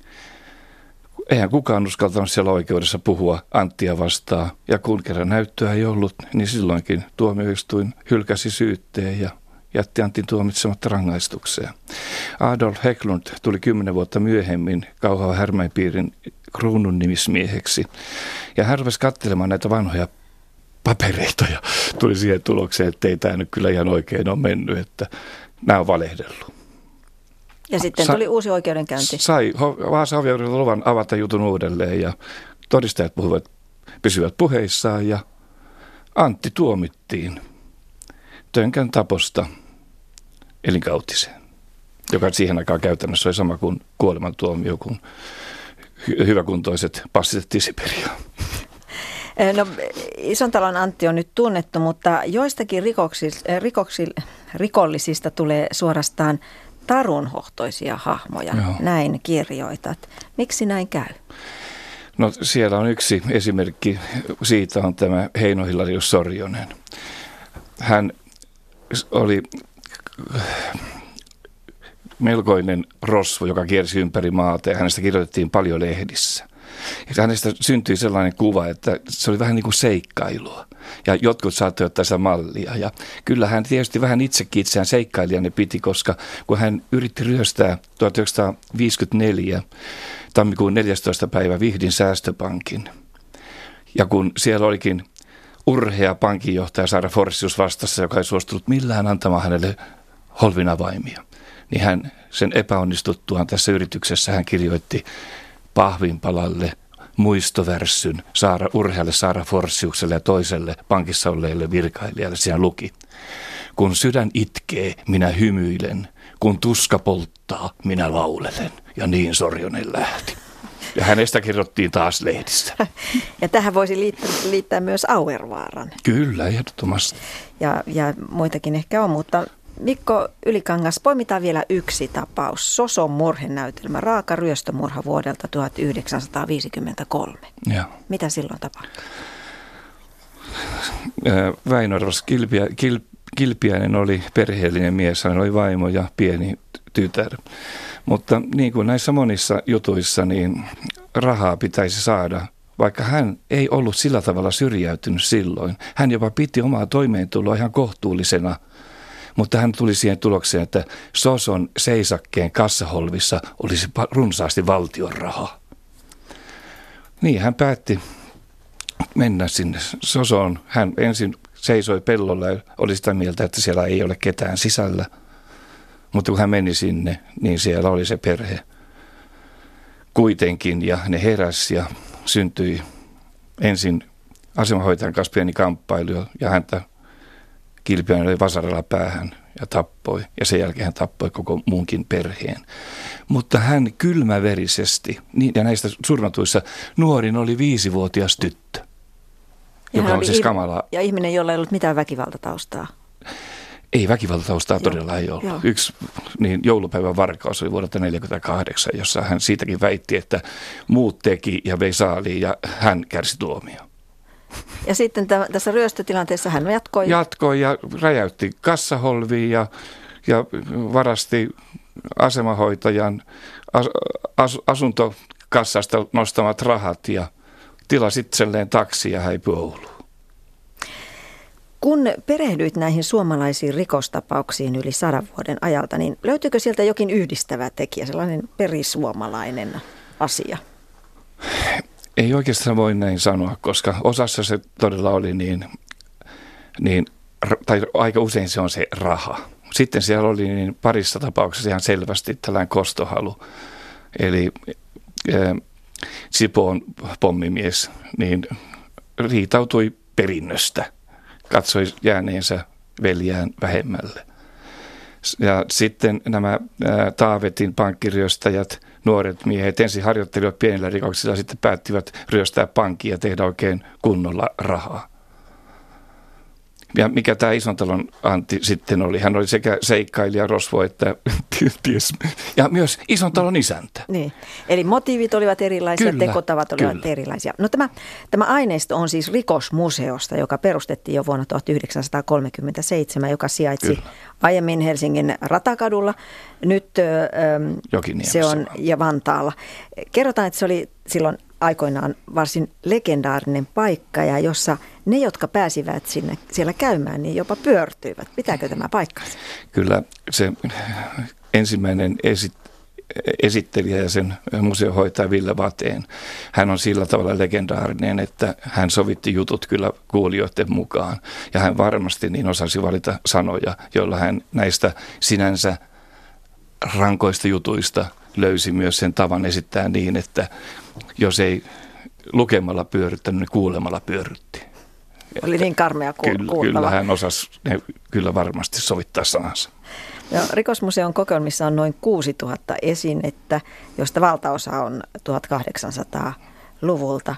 eihän kukaan uskaltanut siellä oikeudessa puhua Anttia vastaan. Ja kun kerran näyttöä ei ollut, niin silloinkin tuomioistuin hylkäsi syytteen ja jätti Antin tuomitsematta rangaistukseen. Adolf Hägglund tuli kymmenen vuotta myöhemmin Kauhava Härmäinpiirin kruunun nimismieheksi. Ja hän rupesi katselemaan näitä vanhoja papereita ja tuli siihen tulokseen, että ei tämä nyt kyllä ihan oikein ole mennyt, että nämä on valehdellut. Ja sitten tuli Sa- uusi oikeudenkäynti. Sai Vaasan hovioikeuden luvan avata jutun uudelleen ja todistajat puhuvat, pysyvät puheissaan ja Antti tuomittiin Tönkän taposta elinkautiseen, joka siihen aikaan käytännössä oli sama kuin kuolemantuomio, kun hy- hyväkuntoiset passitettiin Siperiaan. No, Isontalon Antti on nyt tunnettu, mutta joistakin rikoksis, rikoksil, rikollisista tulee suorastaan tarunhohtoisia hahmoja. Joo. Näin kirjoitat. Miksi näin käy? No siellä on yksi esimerkki, siitä on tämä Heino Hilarius Sorjonen. Hän oli melkoinen rosvo, joka kiersi ympäri maata ja hänestä kirjoitettiin paljon lehdissä. Ja hänestä syntyi sellainen kuva, että se oli vähän niin kuin seikkailua. Ja jotkut saattoivat ottaa sitä mallia. Ja kyllä hän tietysti vähän itsekin itseään seikkailijana piti, koska kun hän yritti ryöstää tuhatyhdeksänsataaviisikymmentäneljä tammikuun neljästoista päivä Vihdin säästöpankin. Ja kun siellä olikin urhea pankinjohtaja Saara Forsius vastassa, joka ei suostunut millään antamaan hänelle holvinavaimia, niin hän sen epäonnistuttuaan tässä yrityksessä hän kirjoitti pahvinpalalle muistovärssyn Saara, urhealle Saara Forsiukselle ja toiselle pankissa olleelle virkailijalle. Siinä luki: kun sydän itkee, minä hymyilen, kun tuska polttaa, minä laulelen. Ja niin Sorjonen lähti. Ja hänestä kirjoittiin taas lehdissä. Ja tähän voisi liittää, liittää myös Auervaaran. Kyllä, ehdottomasti. Ja, ja muitakin ehkä on, mutta Mikko Ylikangas, poimitaan vielä yksi tapaus. Soson murhenäytelmä, raaka ryöstömurha vuodelta tuhatyhdeksänsataaviisikymmentäkolme. Ja. Mitä silloin tapahtui? Väinö Kilpiä, Kil, Kilpiäinen oli perheellinen mies, hän oli vaimo ja pieni tytär. Mutta niin kuin näissä monissa jutuissa, niin rahaa pitäisi saada, vaikka hän ei ollut sillä tavalla syrjäytynyt silloin. Hän jopa piti omaa toimeentuloa ihan kohtuullisena. Mutta hän tuli siihen tulokseen, että Soson seisakkeen kassaholvissa olisi runsaasti valtion rahaa. Niin hän päätti mennä sinne Sosoon. Hän ensin seisoi pellolla ja oli sitä mieltä, että siellä ei ole ketään sisällä. Mutta kun hän meni sinne, niin siellä oli se perhe kuitenkin ja ne heräsi ja syntyi ensin asemahoitajan kanssa pieni kamppailu ja häntä Kilpiäinen oli vasaralla päähän ja tappoi. Ja sen jälkeen hän tappoi koko muunkin perheen. Mutta hän kylmäverisesti, niin, ja näistä surmatuissa nuorin oli viisivuotias tyttö, ja joka on siis kamalaa. Ja ihminen, jolla ei ollut mitään väkivaltataustaa. Ei väkivaltataustaa todella ei ollut. Joo. Yksi niin joulupäivän varkaus oli vuodelta tuhatyhdeksänsataaneljäkymmentäkahdeksan, jossa hän siitäkin väitti, että muut teki ja vei saaliin ja hän kärsi tuomio. Ja sitten t- tässä ryöstötilanteessa hän jatkoi. Jatkoi ja räjäytti kassaholviin ja, ja varasti asemahoitajan as, as, asuntokassasta nostamat rahat ja tilasi itselleen taksi ja häipyi Ouluun. Kun perehdyit näihin suomalaisiin rikostapauksiin yli sadan vuoden ajalta, niin löytyykö sieltä jokin yhdistävä tekijä, sellainen perisuomalainen asia? Ei oikeastaan voi näin sanoa, koska osassa se todella oli niin, niin tai aika usein se on se raha. Sitten siellä oli niin parissa tapauksessa ihan selvästi tällainen kostohalu. Eli ää, Sipoon pommimies niin riitautui perinnöstä. Katsoi jääneensä veljään vähemmälle. Ja sitten nämä ää, Taavetin pankkiryöstäjät, nuoret miehet, ensin harjoittelivat pienillä rikoksilla, sitten päättivät ryöstää pankkia ja tehdä oikein kunnolla rahaa. Ja mikä tämä Isontalon Antti sitten oli? Hän oli sekä seikkailija, rosvo että ties. Ja myös Isontalon isäntä. Niin. Eli motiivit olivat erilaisia, kyllä, tekotavat olivat kyllä. erilaisia. No tämä, tämä aineisto on siis Rikosmuseosta, joka perustettiin jo vuonna tuhatyhdeksänsataakolmekymmentäseitsemän, joka sijaitsi kyllä. aiemmin Helsingin Ratakadulla. Nyt se on ja Vantaalla. Kerrotaan, että se oli silloin aikoinaan varsin legendaarinen paikka ja jossa ne, jotka pääsivät sinne siellä käymään, niin jopa pyörtyivät. Pitääkö tämä paikkansa? Kyllä se ensimmäinen esit, esittelijä ja sen museohoitaja Ville Vateen, hän on sillä tavalla legendaarinen, että hän sovitti jutut kyllä kuulijoiden mukaan. Ja hän varmasti niin osasi valita sanoja, joilla hän näistä sinänsä rankoista jutuista löysi myös sen tavan esittää niin, että jos ei lukemalla pyörittänyt, niin kuulemalla pyörytti. Oli niin karmea ku- kyllä, kuultava. Kyllä hän osasi ne kyllä varmasti sovittaa sanansa. Joo, Rikosmuseon kokoelmissa on noin kuusituhatta esinettä, joista valtaosa on tuhatkahdeksansataaluvulta.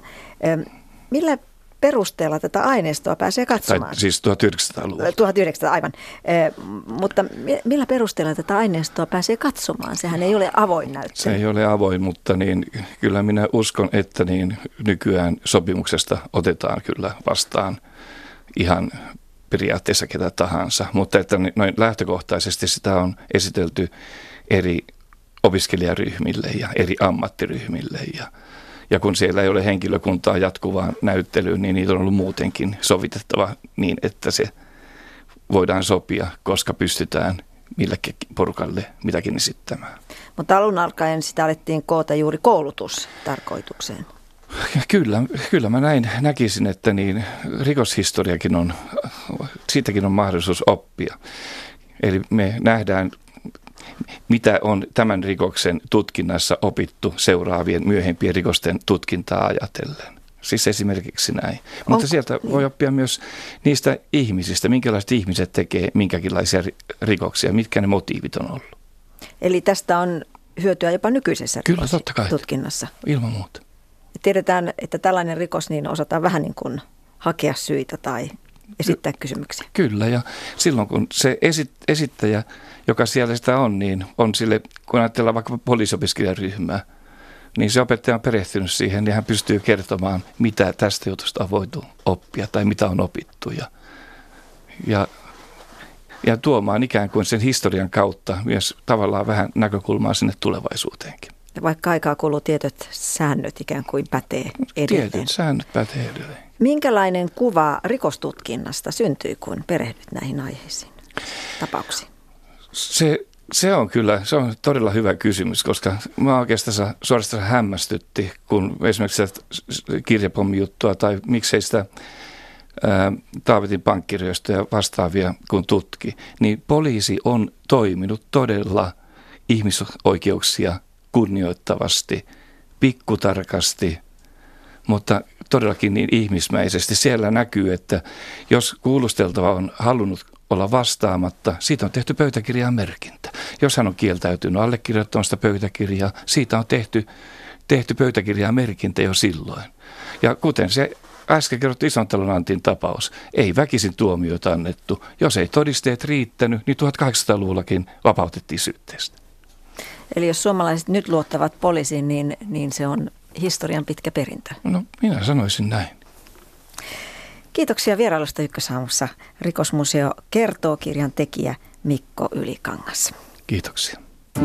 Millä perusteella tätä aineistoa pääsee katsomaan? Tai siis tuhatyhdeksänsataaluvulta. tuhatyhdeksänsataa, aivan. E, mutta millä perusteella tätä aineistoa pääsee katsomaan? Sehän ei ole avoin näyttö. Se ei ole avoin, mutta niin, kyllä minä uskon, että niin nykyään sopimuksesta otetaan kyllä vastaan ihan periaatteessa ketä tahansa. Mutta että noin lähtökohtaisesti sitä on esitelty eri opiskelijaryhmille ja eri ammattiryhmille ja Ja kun siellä ei ole henkilökuntaa jatkuvaan näyttelyyn, niin niitä on ollut muutenkin sovitettava niin, että se voidaan sopia, koska pystytään millekin porukalle mitäkin esittämään. Mutta alun alkaen sitä alettiin koota juuri koulutustarkoitukseen. Kyllä, kyllä mä näin näkisin, että niin rikoshistoriakin on, siitäkin on mahdollisuus oppia. Eli me nähdään, mitä on tämän rikoksen tutkinnassa opittu seuraavien myöhempien rikosten tutkintaa ajatellen. Siis esimerkiksi näin. Onko, mutta sieltä niin. voi oppia myös niistä ihmisistä, minkälaiset ihmiset tekee minkäkinlaisia rikoksia, mitkä ne motiivit on ollut. Eli tästä on hyötyä jopa nykyisessä Kyllä, totta kai. tutkinnassa. Ilman muuta. Tiedetään, että tällainen rikos, niin osataan vähän niin kuin hakea syitä tai esittää kysymyksiä. Kyllä, ja silloin kun se esittäjä, joka siellä sitä on, niin on sille, kun ajatellaan vaikka poliisiopiskelijaryhmää, niin se opettaja on perehtynyt siihen, niin hän pystyy kertomaan, mitä tästä jutusta on voitu oppia tai mitä on opittu. Ja, ja, ja tuomaan ikään kuin sen historian kautta myös tavallaan vähän näkökulmaa sinne tulevaisuuteenkin. Ja vaikka aikaa kuluu, tietyt säännöt ikään kuin pätee edelleen. Tietyt säännöt pätee edelleen. Minkälainen kuva rikostutkinnasta syntyy, kun perehdyt näihin aiheisiin tapauksiin? Se, se on kyllä, se on todella hyvä kysymys, koska mä oikeastaan suorastaan hämmästytti, kun esimerkiksi kirjapommijuttua tai miksei sitä ää, Taavetin pankkirjoistoja vastaavia kun tutki, niin poliisi on toiminut todella ihmisoikeuksia kunnioittavasti, pikkutarkasti, mutta todellakin niin ihmismäisesti. Siellä näkyy, että jos kuulusteltava on halunnut olla vastaamatta, siitä on tehty pöytäkirjaan merkintä. Jos hän on kieltäytynyt allekirjoittamasta pöytäkirjaa, siitä on tehty, tehty pöytäkirjaan merkintä jo silloin. Ja kuten se äsken kerrottu Isontalon Antin tapaus, ei väkisin tuomioita annettu. Jos ei todisteet riittänyt, niin tuhatkahdeksansataaluvullakin vapautettiin syytteestä. Eli jos suomalaiset nyt luottavat poliisiin, niin, niin se on historian pitkä perintö. No, minä sanoisin näin. Kiitoksia vierailusta Ykkösaamussa. Rikosmuseo kertoo -kirjan tekijä Mikko Ylikangas. Kiitoksia.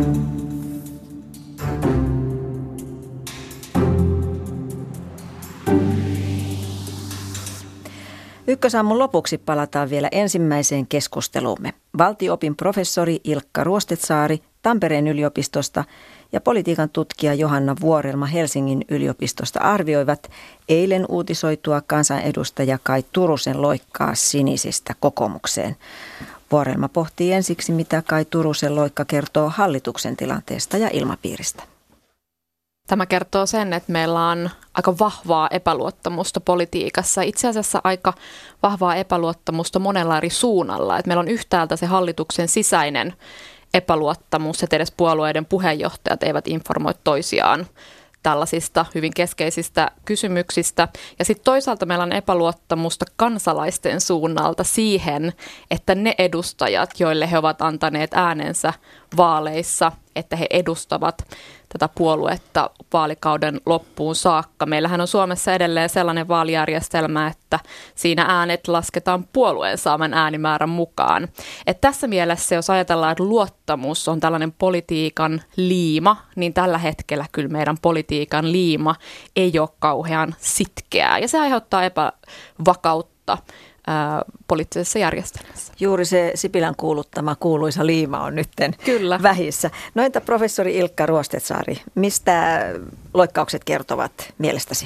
Ykkösaamun lopuksi palataan vielä ensimmäiseen keskusteluumme. Valtio-opin professori Ilkka Ruostetsaari Tampereen yliopistosta ja politiikan tutkija Johanna Vuorelma Helsingin yliopistosta arvioivat eilen uutisoitua kansanedustaja Kaj Turusen loikkaa sinisistä kokoomukseen. Vuorelma pohtii ensiksi, mitä Kaj Turusen loikka kertoo hallituksen tilanteesta ja ilmapiiristä. Tämä kertoo sen, että meillä on aika vahvaa epäluottamusta politiikassa. Itse asiassa aika vahvaa epäluottamusta monella eri suunnalla. Että meillä on yhtäältä se hallituksen sisäinen epäluottamus, että edes puolueiden puheenjohtajat eivät informoi toisiaan tällaisista hyvin keskeisistä kysymyksistä. Ja sitten toisaalta meillä on epäluottamusta kansalaisten suunnalta siihen, että ne edustajat, joille he ovat antaneet äänensä vaaleissa, että he edustavat tätä puoluetta vaalikauden loppuun saakka. Meillähän on Suomessa edelleen sellainen vaalijärjestelmä, että siinä äänet lasketaan puolueen saaman äänimäärän mukaan. Et tässä mielessä, jos ajatellaan, että luottamus on tällainen politiikan liima, niin tällä hetkellä kyllä meidän politiikan liima ei ole kauhean sitkeää. Ja se aiheuttaa epävakautta ää, poliittisessa järjestelmässä. Juuri se Sipilän kuuluttama kuuluisa liima on nytten Kyllä. vähissä. No entä professori Ilkka Ruostetsaari, mistä loikkaukset kertovat mielestäsi?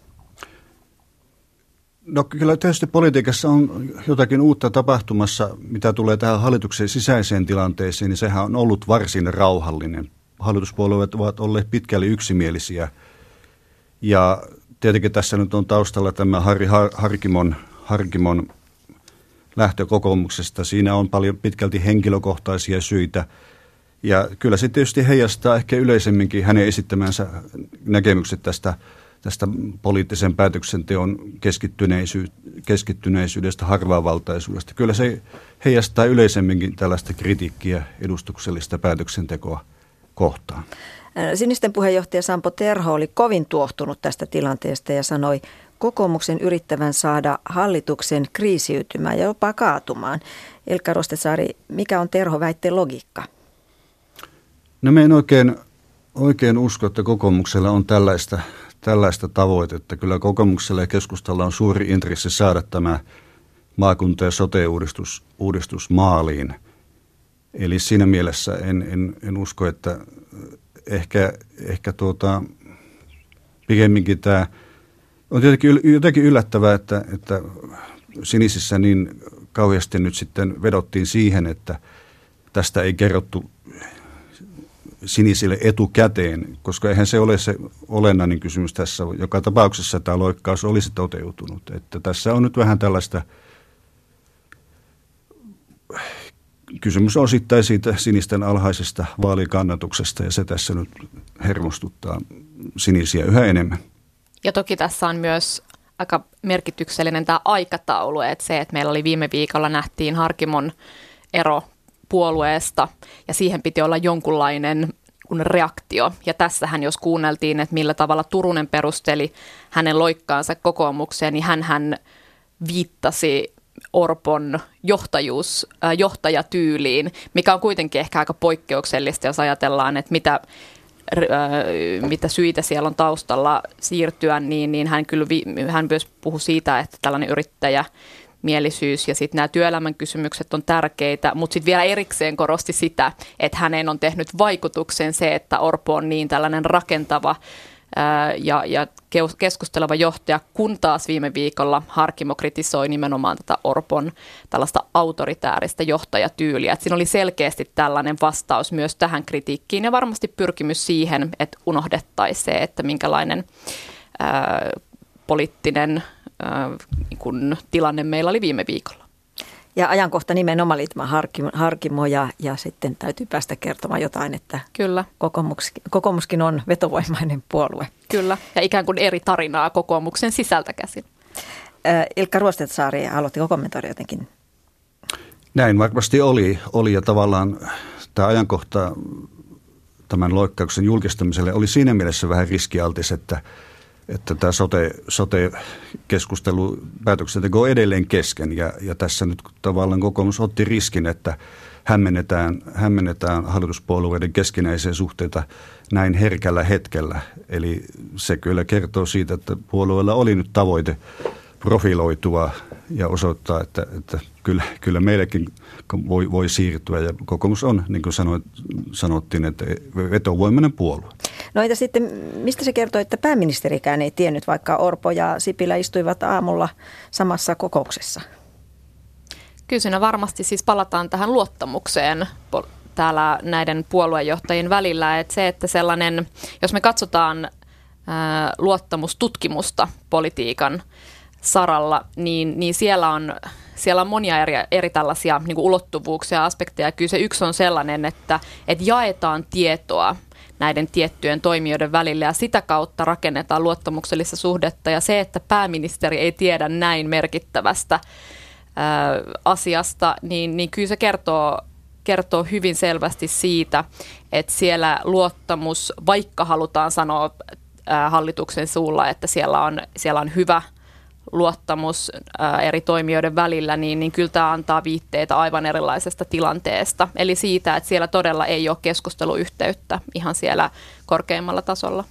No kyllä tietysti politiikassa on jotakin uutta tapahtumassa, mitä tulee tähän hallituksen sisäiseen tilanteeseen, niin sehän on ollut varsin rauhallinen. Hallituspuolueet ovat olleet pitkälle yksimielisiä ja tietenkin tässä nyt on taustalla tämä Harri Harkimon, Harkimon lähtö kokoomuksesta. Siinä on paljon pitkälti henkilökohtaisia syitä ja kyllä se tietysti heijastaa ehkä yleisemminkin hänen esittämänsä näkemykset tästä tästä poliittisen päätöksenteon keskittyneisy- keskittyneisyydestä, harvavaltaisuudesta. Kyllä se heijastaa yleisemminkin tällaista kritiikkiä edustuksellista päätöksentekoa kohtaan. Sinisten puheenjohtaja Sampo Terho oli kovin tuohtunut tästä tilanteesta ja sanoi kokoomuksen yrittävän saada hallituksen kriisiytymään ja jopa kaatumaan. Ilkka Ruostetsaari, mikä on Terho väitteen logiikka? No me en oikein, oikein usko, että kokoomuksella on tällaista Tällaista tavoitetta. Kyllä kokoomuksella ja keskustalla on suuri intressi saada tämä maakunta- ja sote-uudistus uudistus maaliin. Eli siinä mielessä en, en, en usko, että ehkä, ehkä tuota, pikemminkin tämä on tietenkin jotenkin yllättävää, että, että sinisissä niin kauheasti nyt sitten vedottiin siihen, että tästä ei kerrottu sinisille etukäteen, koska eihän se ole se olennainen kysymys tässä. Joka tapauksessa tämä loikkaus olisi toteutunut. Että tässä on nyt vähän tällaista, kysymys osittain siitä sinisten alhaisesta vaalikannatuksesta ja se tässä nyt hermostuttaa sinisiä yhä enemmän. Ja toki tässä on myös aika merkityksellinen tämä aikataulu, että se, että meillä oli viime viikolla nähtiin Harkimon ero puolueesta ja siihen piti olla jonkunlainen reaktio. Ja tässähän jos kuunneltiin, että millä tavalla Turunen perusteli hänen loikkaansa kokoomukseen, niin hän viittasi Orpon johtajuus, äh, johtajatyyliin, mikä on kuitenkin ehkä aika poikkeuksellista, jos ajatellaan, että mitä, äh, mitä syitä siellä on taustalla siirtyä, niin, niin hän kyllä vi, hän myös puhui siitä, että tällainen yrittäjä mielisyys ja sitten nämä työelämän kysymykset on tärkeitä, mutta sitten vielä erikseen korosti sitä, että hänen on tehnyt vaikutuksen se, että Orpo on niin tällainen rakentava ää, ja, ja keskusteleva johtaja, kun taas viime viikolla Harkimo kritisoi nimenomaan tätä Orpon tällaista autoritääristä johtajatyyliä. Et siinä oli selkeästi tällainen vastaus myös tähän kritiikkiin ja varmasti pyrkimys siihen, että unohdettaisiin se, että minkälainen ää, poliittinen äh, kun tilanne meillä oli viime viikolla. Ja ajankohta nimenomaan liittymä Harkimo, Harkimo ja, ja sitten täytyy päästä kertomaan jotain, että Kyllä. Kokoomus, kokoomuskin on vetovoimainen puolue. Kyllä, ja ikään kuin eri tarinaa kokoomuksen sisältä käsin. Äh, Ilkka Ruostesaari, haluatteko kommentoida jotenkin? Näin varmasti oli, oli ja tavallaan tämä ajankohta tämän loikkauksen julkistamiselle oli siinä mielessä vähän riskialtis, että, että tämä sote, sote-keskustelu päätöksenteko on edelleen kesken ja, ja tässä nyt tavallaan kokoomus otti riskin, että hämmennetään, hämmennetään hallituspuolueiden keskinäisiä suhteita näin herkällä hetkellä. Eli se kyllä kertoo siitä, että puolueella oli nyt tavoite profiloitua ja osoittaa, että, että kyllä, kyllä meillekin voi, voi siirtyä. Ja kokoomus on, niin kuin sanoit, sanottiin, että vetovoimainen puolue. No entä sitten, mistä se kertoo, että pääministerikään ei tiennyt, vaikka Orpo ja Sipilä istuivat aamulla samassa kokouksessa? Kyllä siinä varmasti siis palataan tähän luottamukseen täällä näiden puoluejohtajien välillä. Että se, että sellainen, jos me katsotaan ää, luottamustutkimusta politiikan saralla, niin, niin siellä, on, siellä on monia eri, eri tällaisia niin kuin ulottuvuuksia ja aspekteja. Kyllä se yksi on sellainen, että, että jaetaan tietoa näiden tiettyjen toimijoiden välillä ja sitä kautta rakennetaan luottamuksellista suhdetta. Ja se, että pääministeri ei tiedä näin merkittävästä ää, asiasta, niin, niin kyllä se kertoo, kertoo hyvin selvästi siitä, että siellä luottamus, vaikka halutaan sanoa ää, hallituksen suulla, että siellä on, siellä on hyvä luottamus ää, eri toimijoiden välillä, niin, niin kyllä tämä antaa viitteitä aivan erilaisesta tilanteesta. Eli siitä, että siellä todella ei ole keskusteluyhteyttä ihan siellä korkeimmalla tasolla.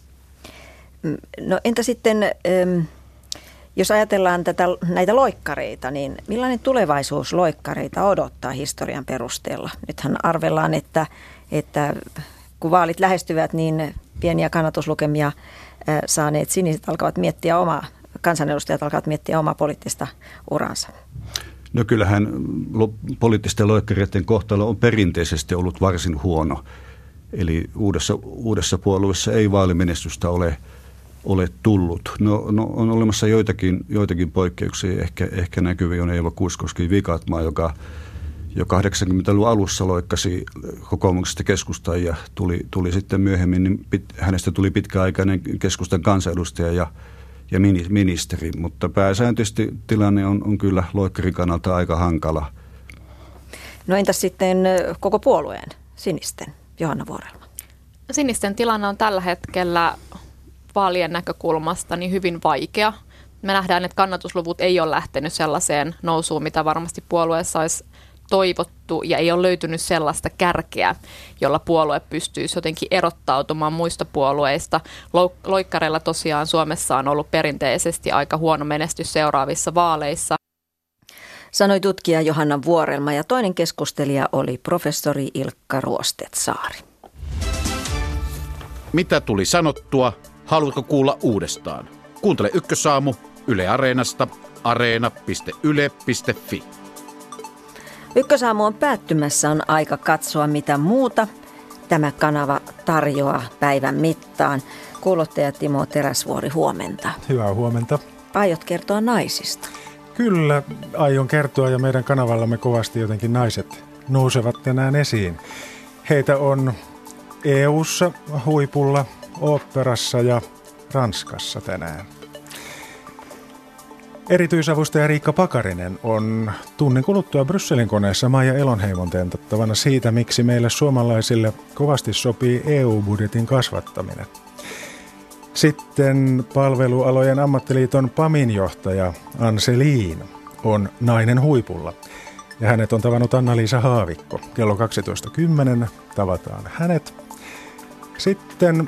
No entä sitten, jos ajatellaan tätä, näitä loikkareita, niin millainen tulevaisuus loikkareita odottaa historian perusteella? Nythän arvellaan, että, että kun vaalit lähestyvät, niin pieniä kannatuslukemia saaneet siniset alkavat miettiä omaa kansanedustajat alkavat miettiä omaa poliittista uransa. No kyllähän poliittisten loikkareiden kohtalo on perinteisesti ollut varsin huono. Eli uudessa, uudessa puolueessa ei vaalimenestystä ole, ole tullut. No, no on olemassa joitakin, joitakin poikkeuksia. Ehkä, ehkä näkyvi on Eeva Kuuskoski Vikatmaa, joka jo kahdeksankymmentäluvun alussa loikkasi kokoomuksesta keskustaan ja tuli, tuli sitten myöhemmin, niin pit, hänestä tuli pitkäaikainen keskustan kansanedustaja ja ja ministeri, mutta pääsääntöisesti tilanne on, on kyllä loikkarin kannalta aika hankala. No entäs sitten koko puolueen, sinisten, Johanna Vuorelma? Sinisten tilanne on tällä hetkellä vaalien näkökulmasta niin hyvin vaikea. Me nähdään, että kannatusluvut ei ole lähtenyt sellaiseen nousuun, mitä varmasti puolueessa olisi toivottu ja ei ole löytynyt sellaista kärkeä, jolla puolue pystyisi jotenkin erottautumaan muista puolueista. Loikkareilla tosiaan Suomessa on ollut perinteisesti aika huono menestys seuraavissa vaaleissa. Sanoi tutkija Johanna Vuorelma ja toinen keskustelija oli professori Ilkka Ruostesaari. Mitä tuli sanottua? Haluatko kuulla uudestaan? Kuuntele Ykkösaamu Yle Areenasta areena piste yle piste fi. Ykkösaamu on päättymässä, on aika katsoa mitä muuta tämä kanava tarjoaa päivän mittaan. Kuuluttaja Timo Teräsvuori, huomenta. Hyvää huomenta. Aiot kertoa naisista. Kyllä, aion kertoa ja meidän kanavallamme kovasti jotenkin naiset nousevat tänään esiin. Heitä on E U:ssa, huipulla, oopperassa ja Ranskassa tänään. Erityisavustaja Riikka Pakarinen on tunnin kuluttua Brysselin koneessa Maija Elonheimon tentattavana siitä, miksi meille suomalaisille kovasti sopii E U-budjetin kasvattaminen. Sitten palvelualojen ammattiliiton PAMin johtaja Anselin on nainen huipulla. Ja hänet on tavannut Anna-Liisa Haavikko. Kello kaksitoista kymmenen tavataan hänet. Sitten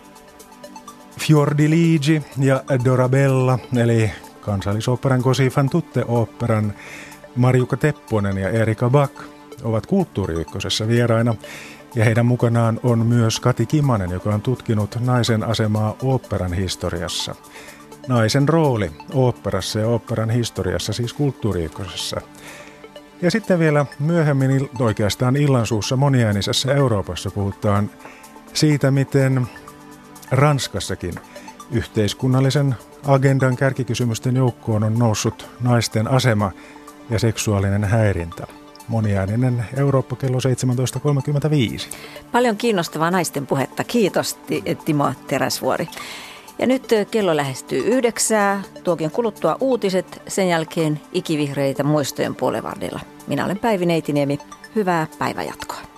Fiordiligi ja Dorabella, eli Kansallisoopperan Così fan tutte-oopperan Marjukka Tepponen ja Erika Back ovat Kulttuuri-ykkösessä vieraina. Ja heidän mukanaan on myös Kati Kimmanen, joka on tutkinut naisen asemaa oopperan historiassa. Naisen rooli oopperassa ja oopperan historiassa, siis Kulttuuri-ykkösessä. Ja sitten vielä myöhemmin oikeastaan illansuussa moniäänisessä Euroopassa puhutaan siitä, miten Ranskassakin yhteiskunnallisen Agendan kärkikysymysten joukkoon on noussut naisten asema ja seksuaalinen häirintä. Moniääninen Eurooppa kello seitsemäntoista kolmekymmentäviisi. Paljon kiinnostavaa naisten puhetta. Kiitos Timo Teräsvuori. Ja nyt kello lähestyy yhdeksää. Tuokin kuluttua uutiset, sen jälkeen ikivihreitä muistojen puolevardilla. Minä olen Päivi Neitiniemi. Hyvää päivänjatkoa.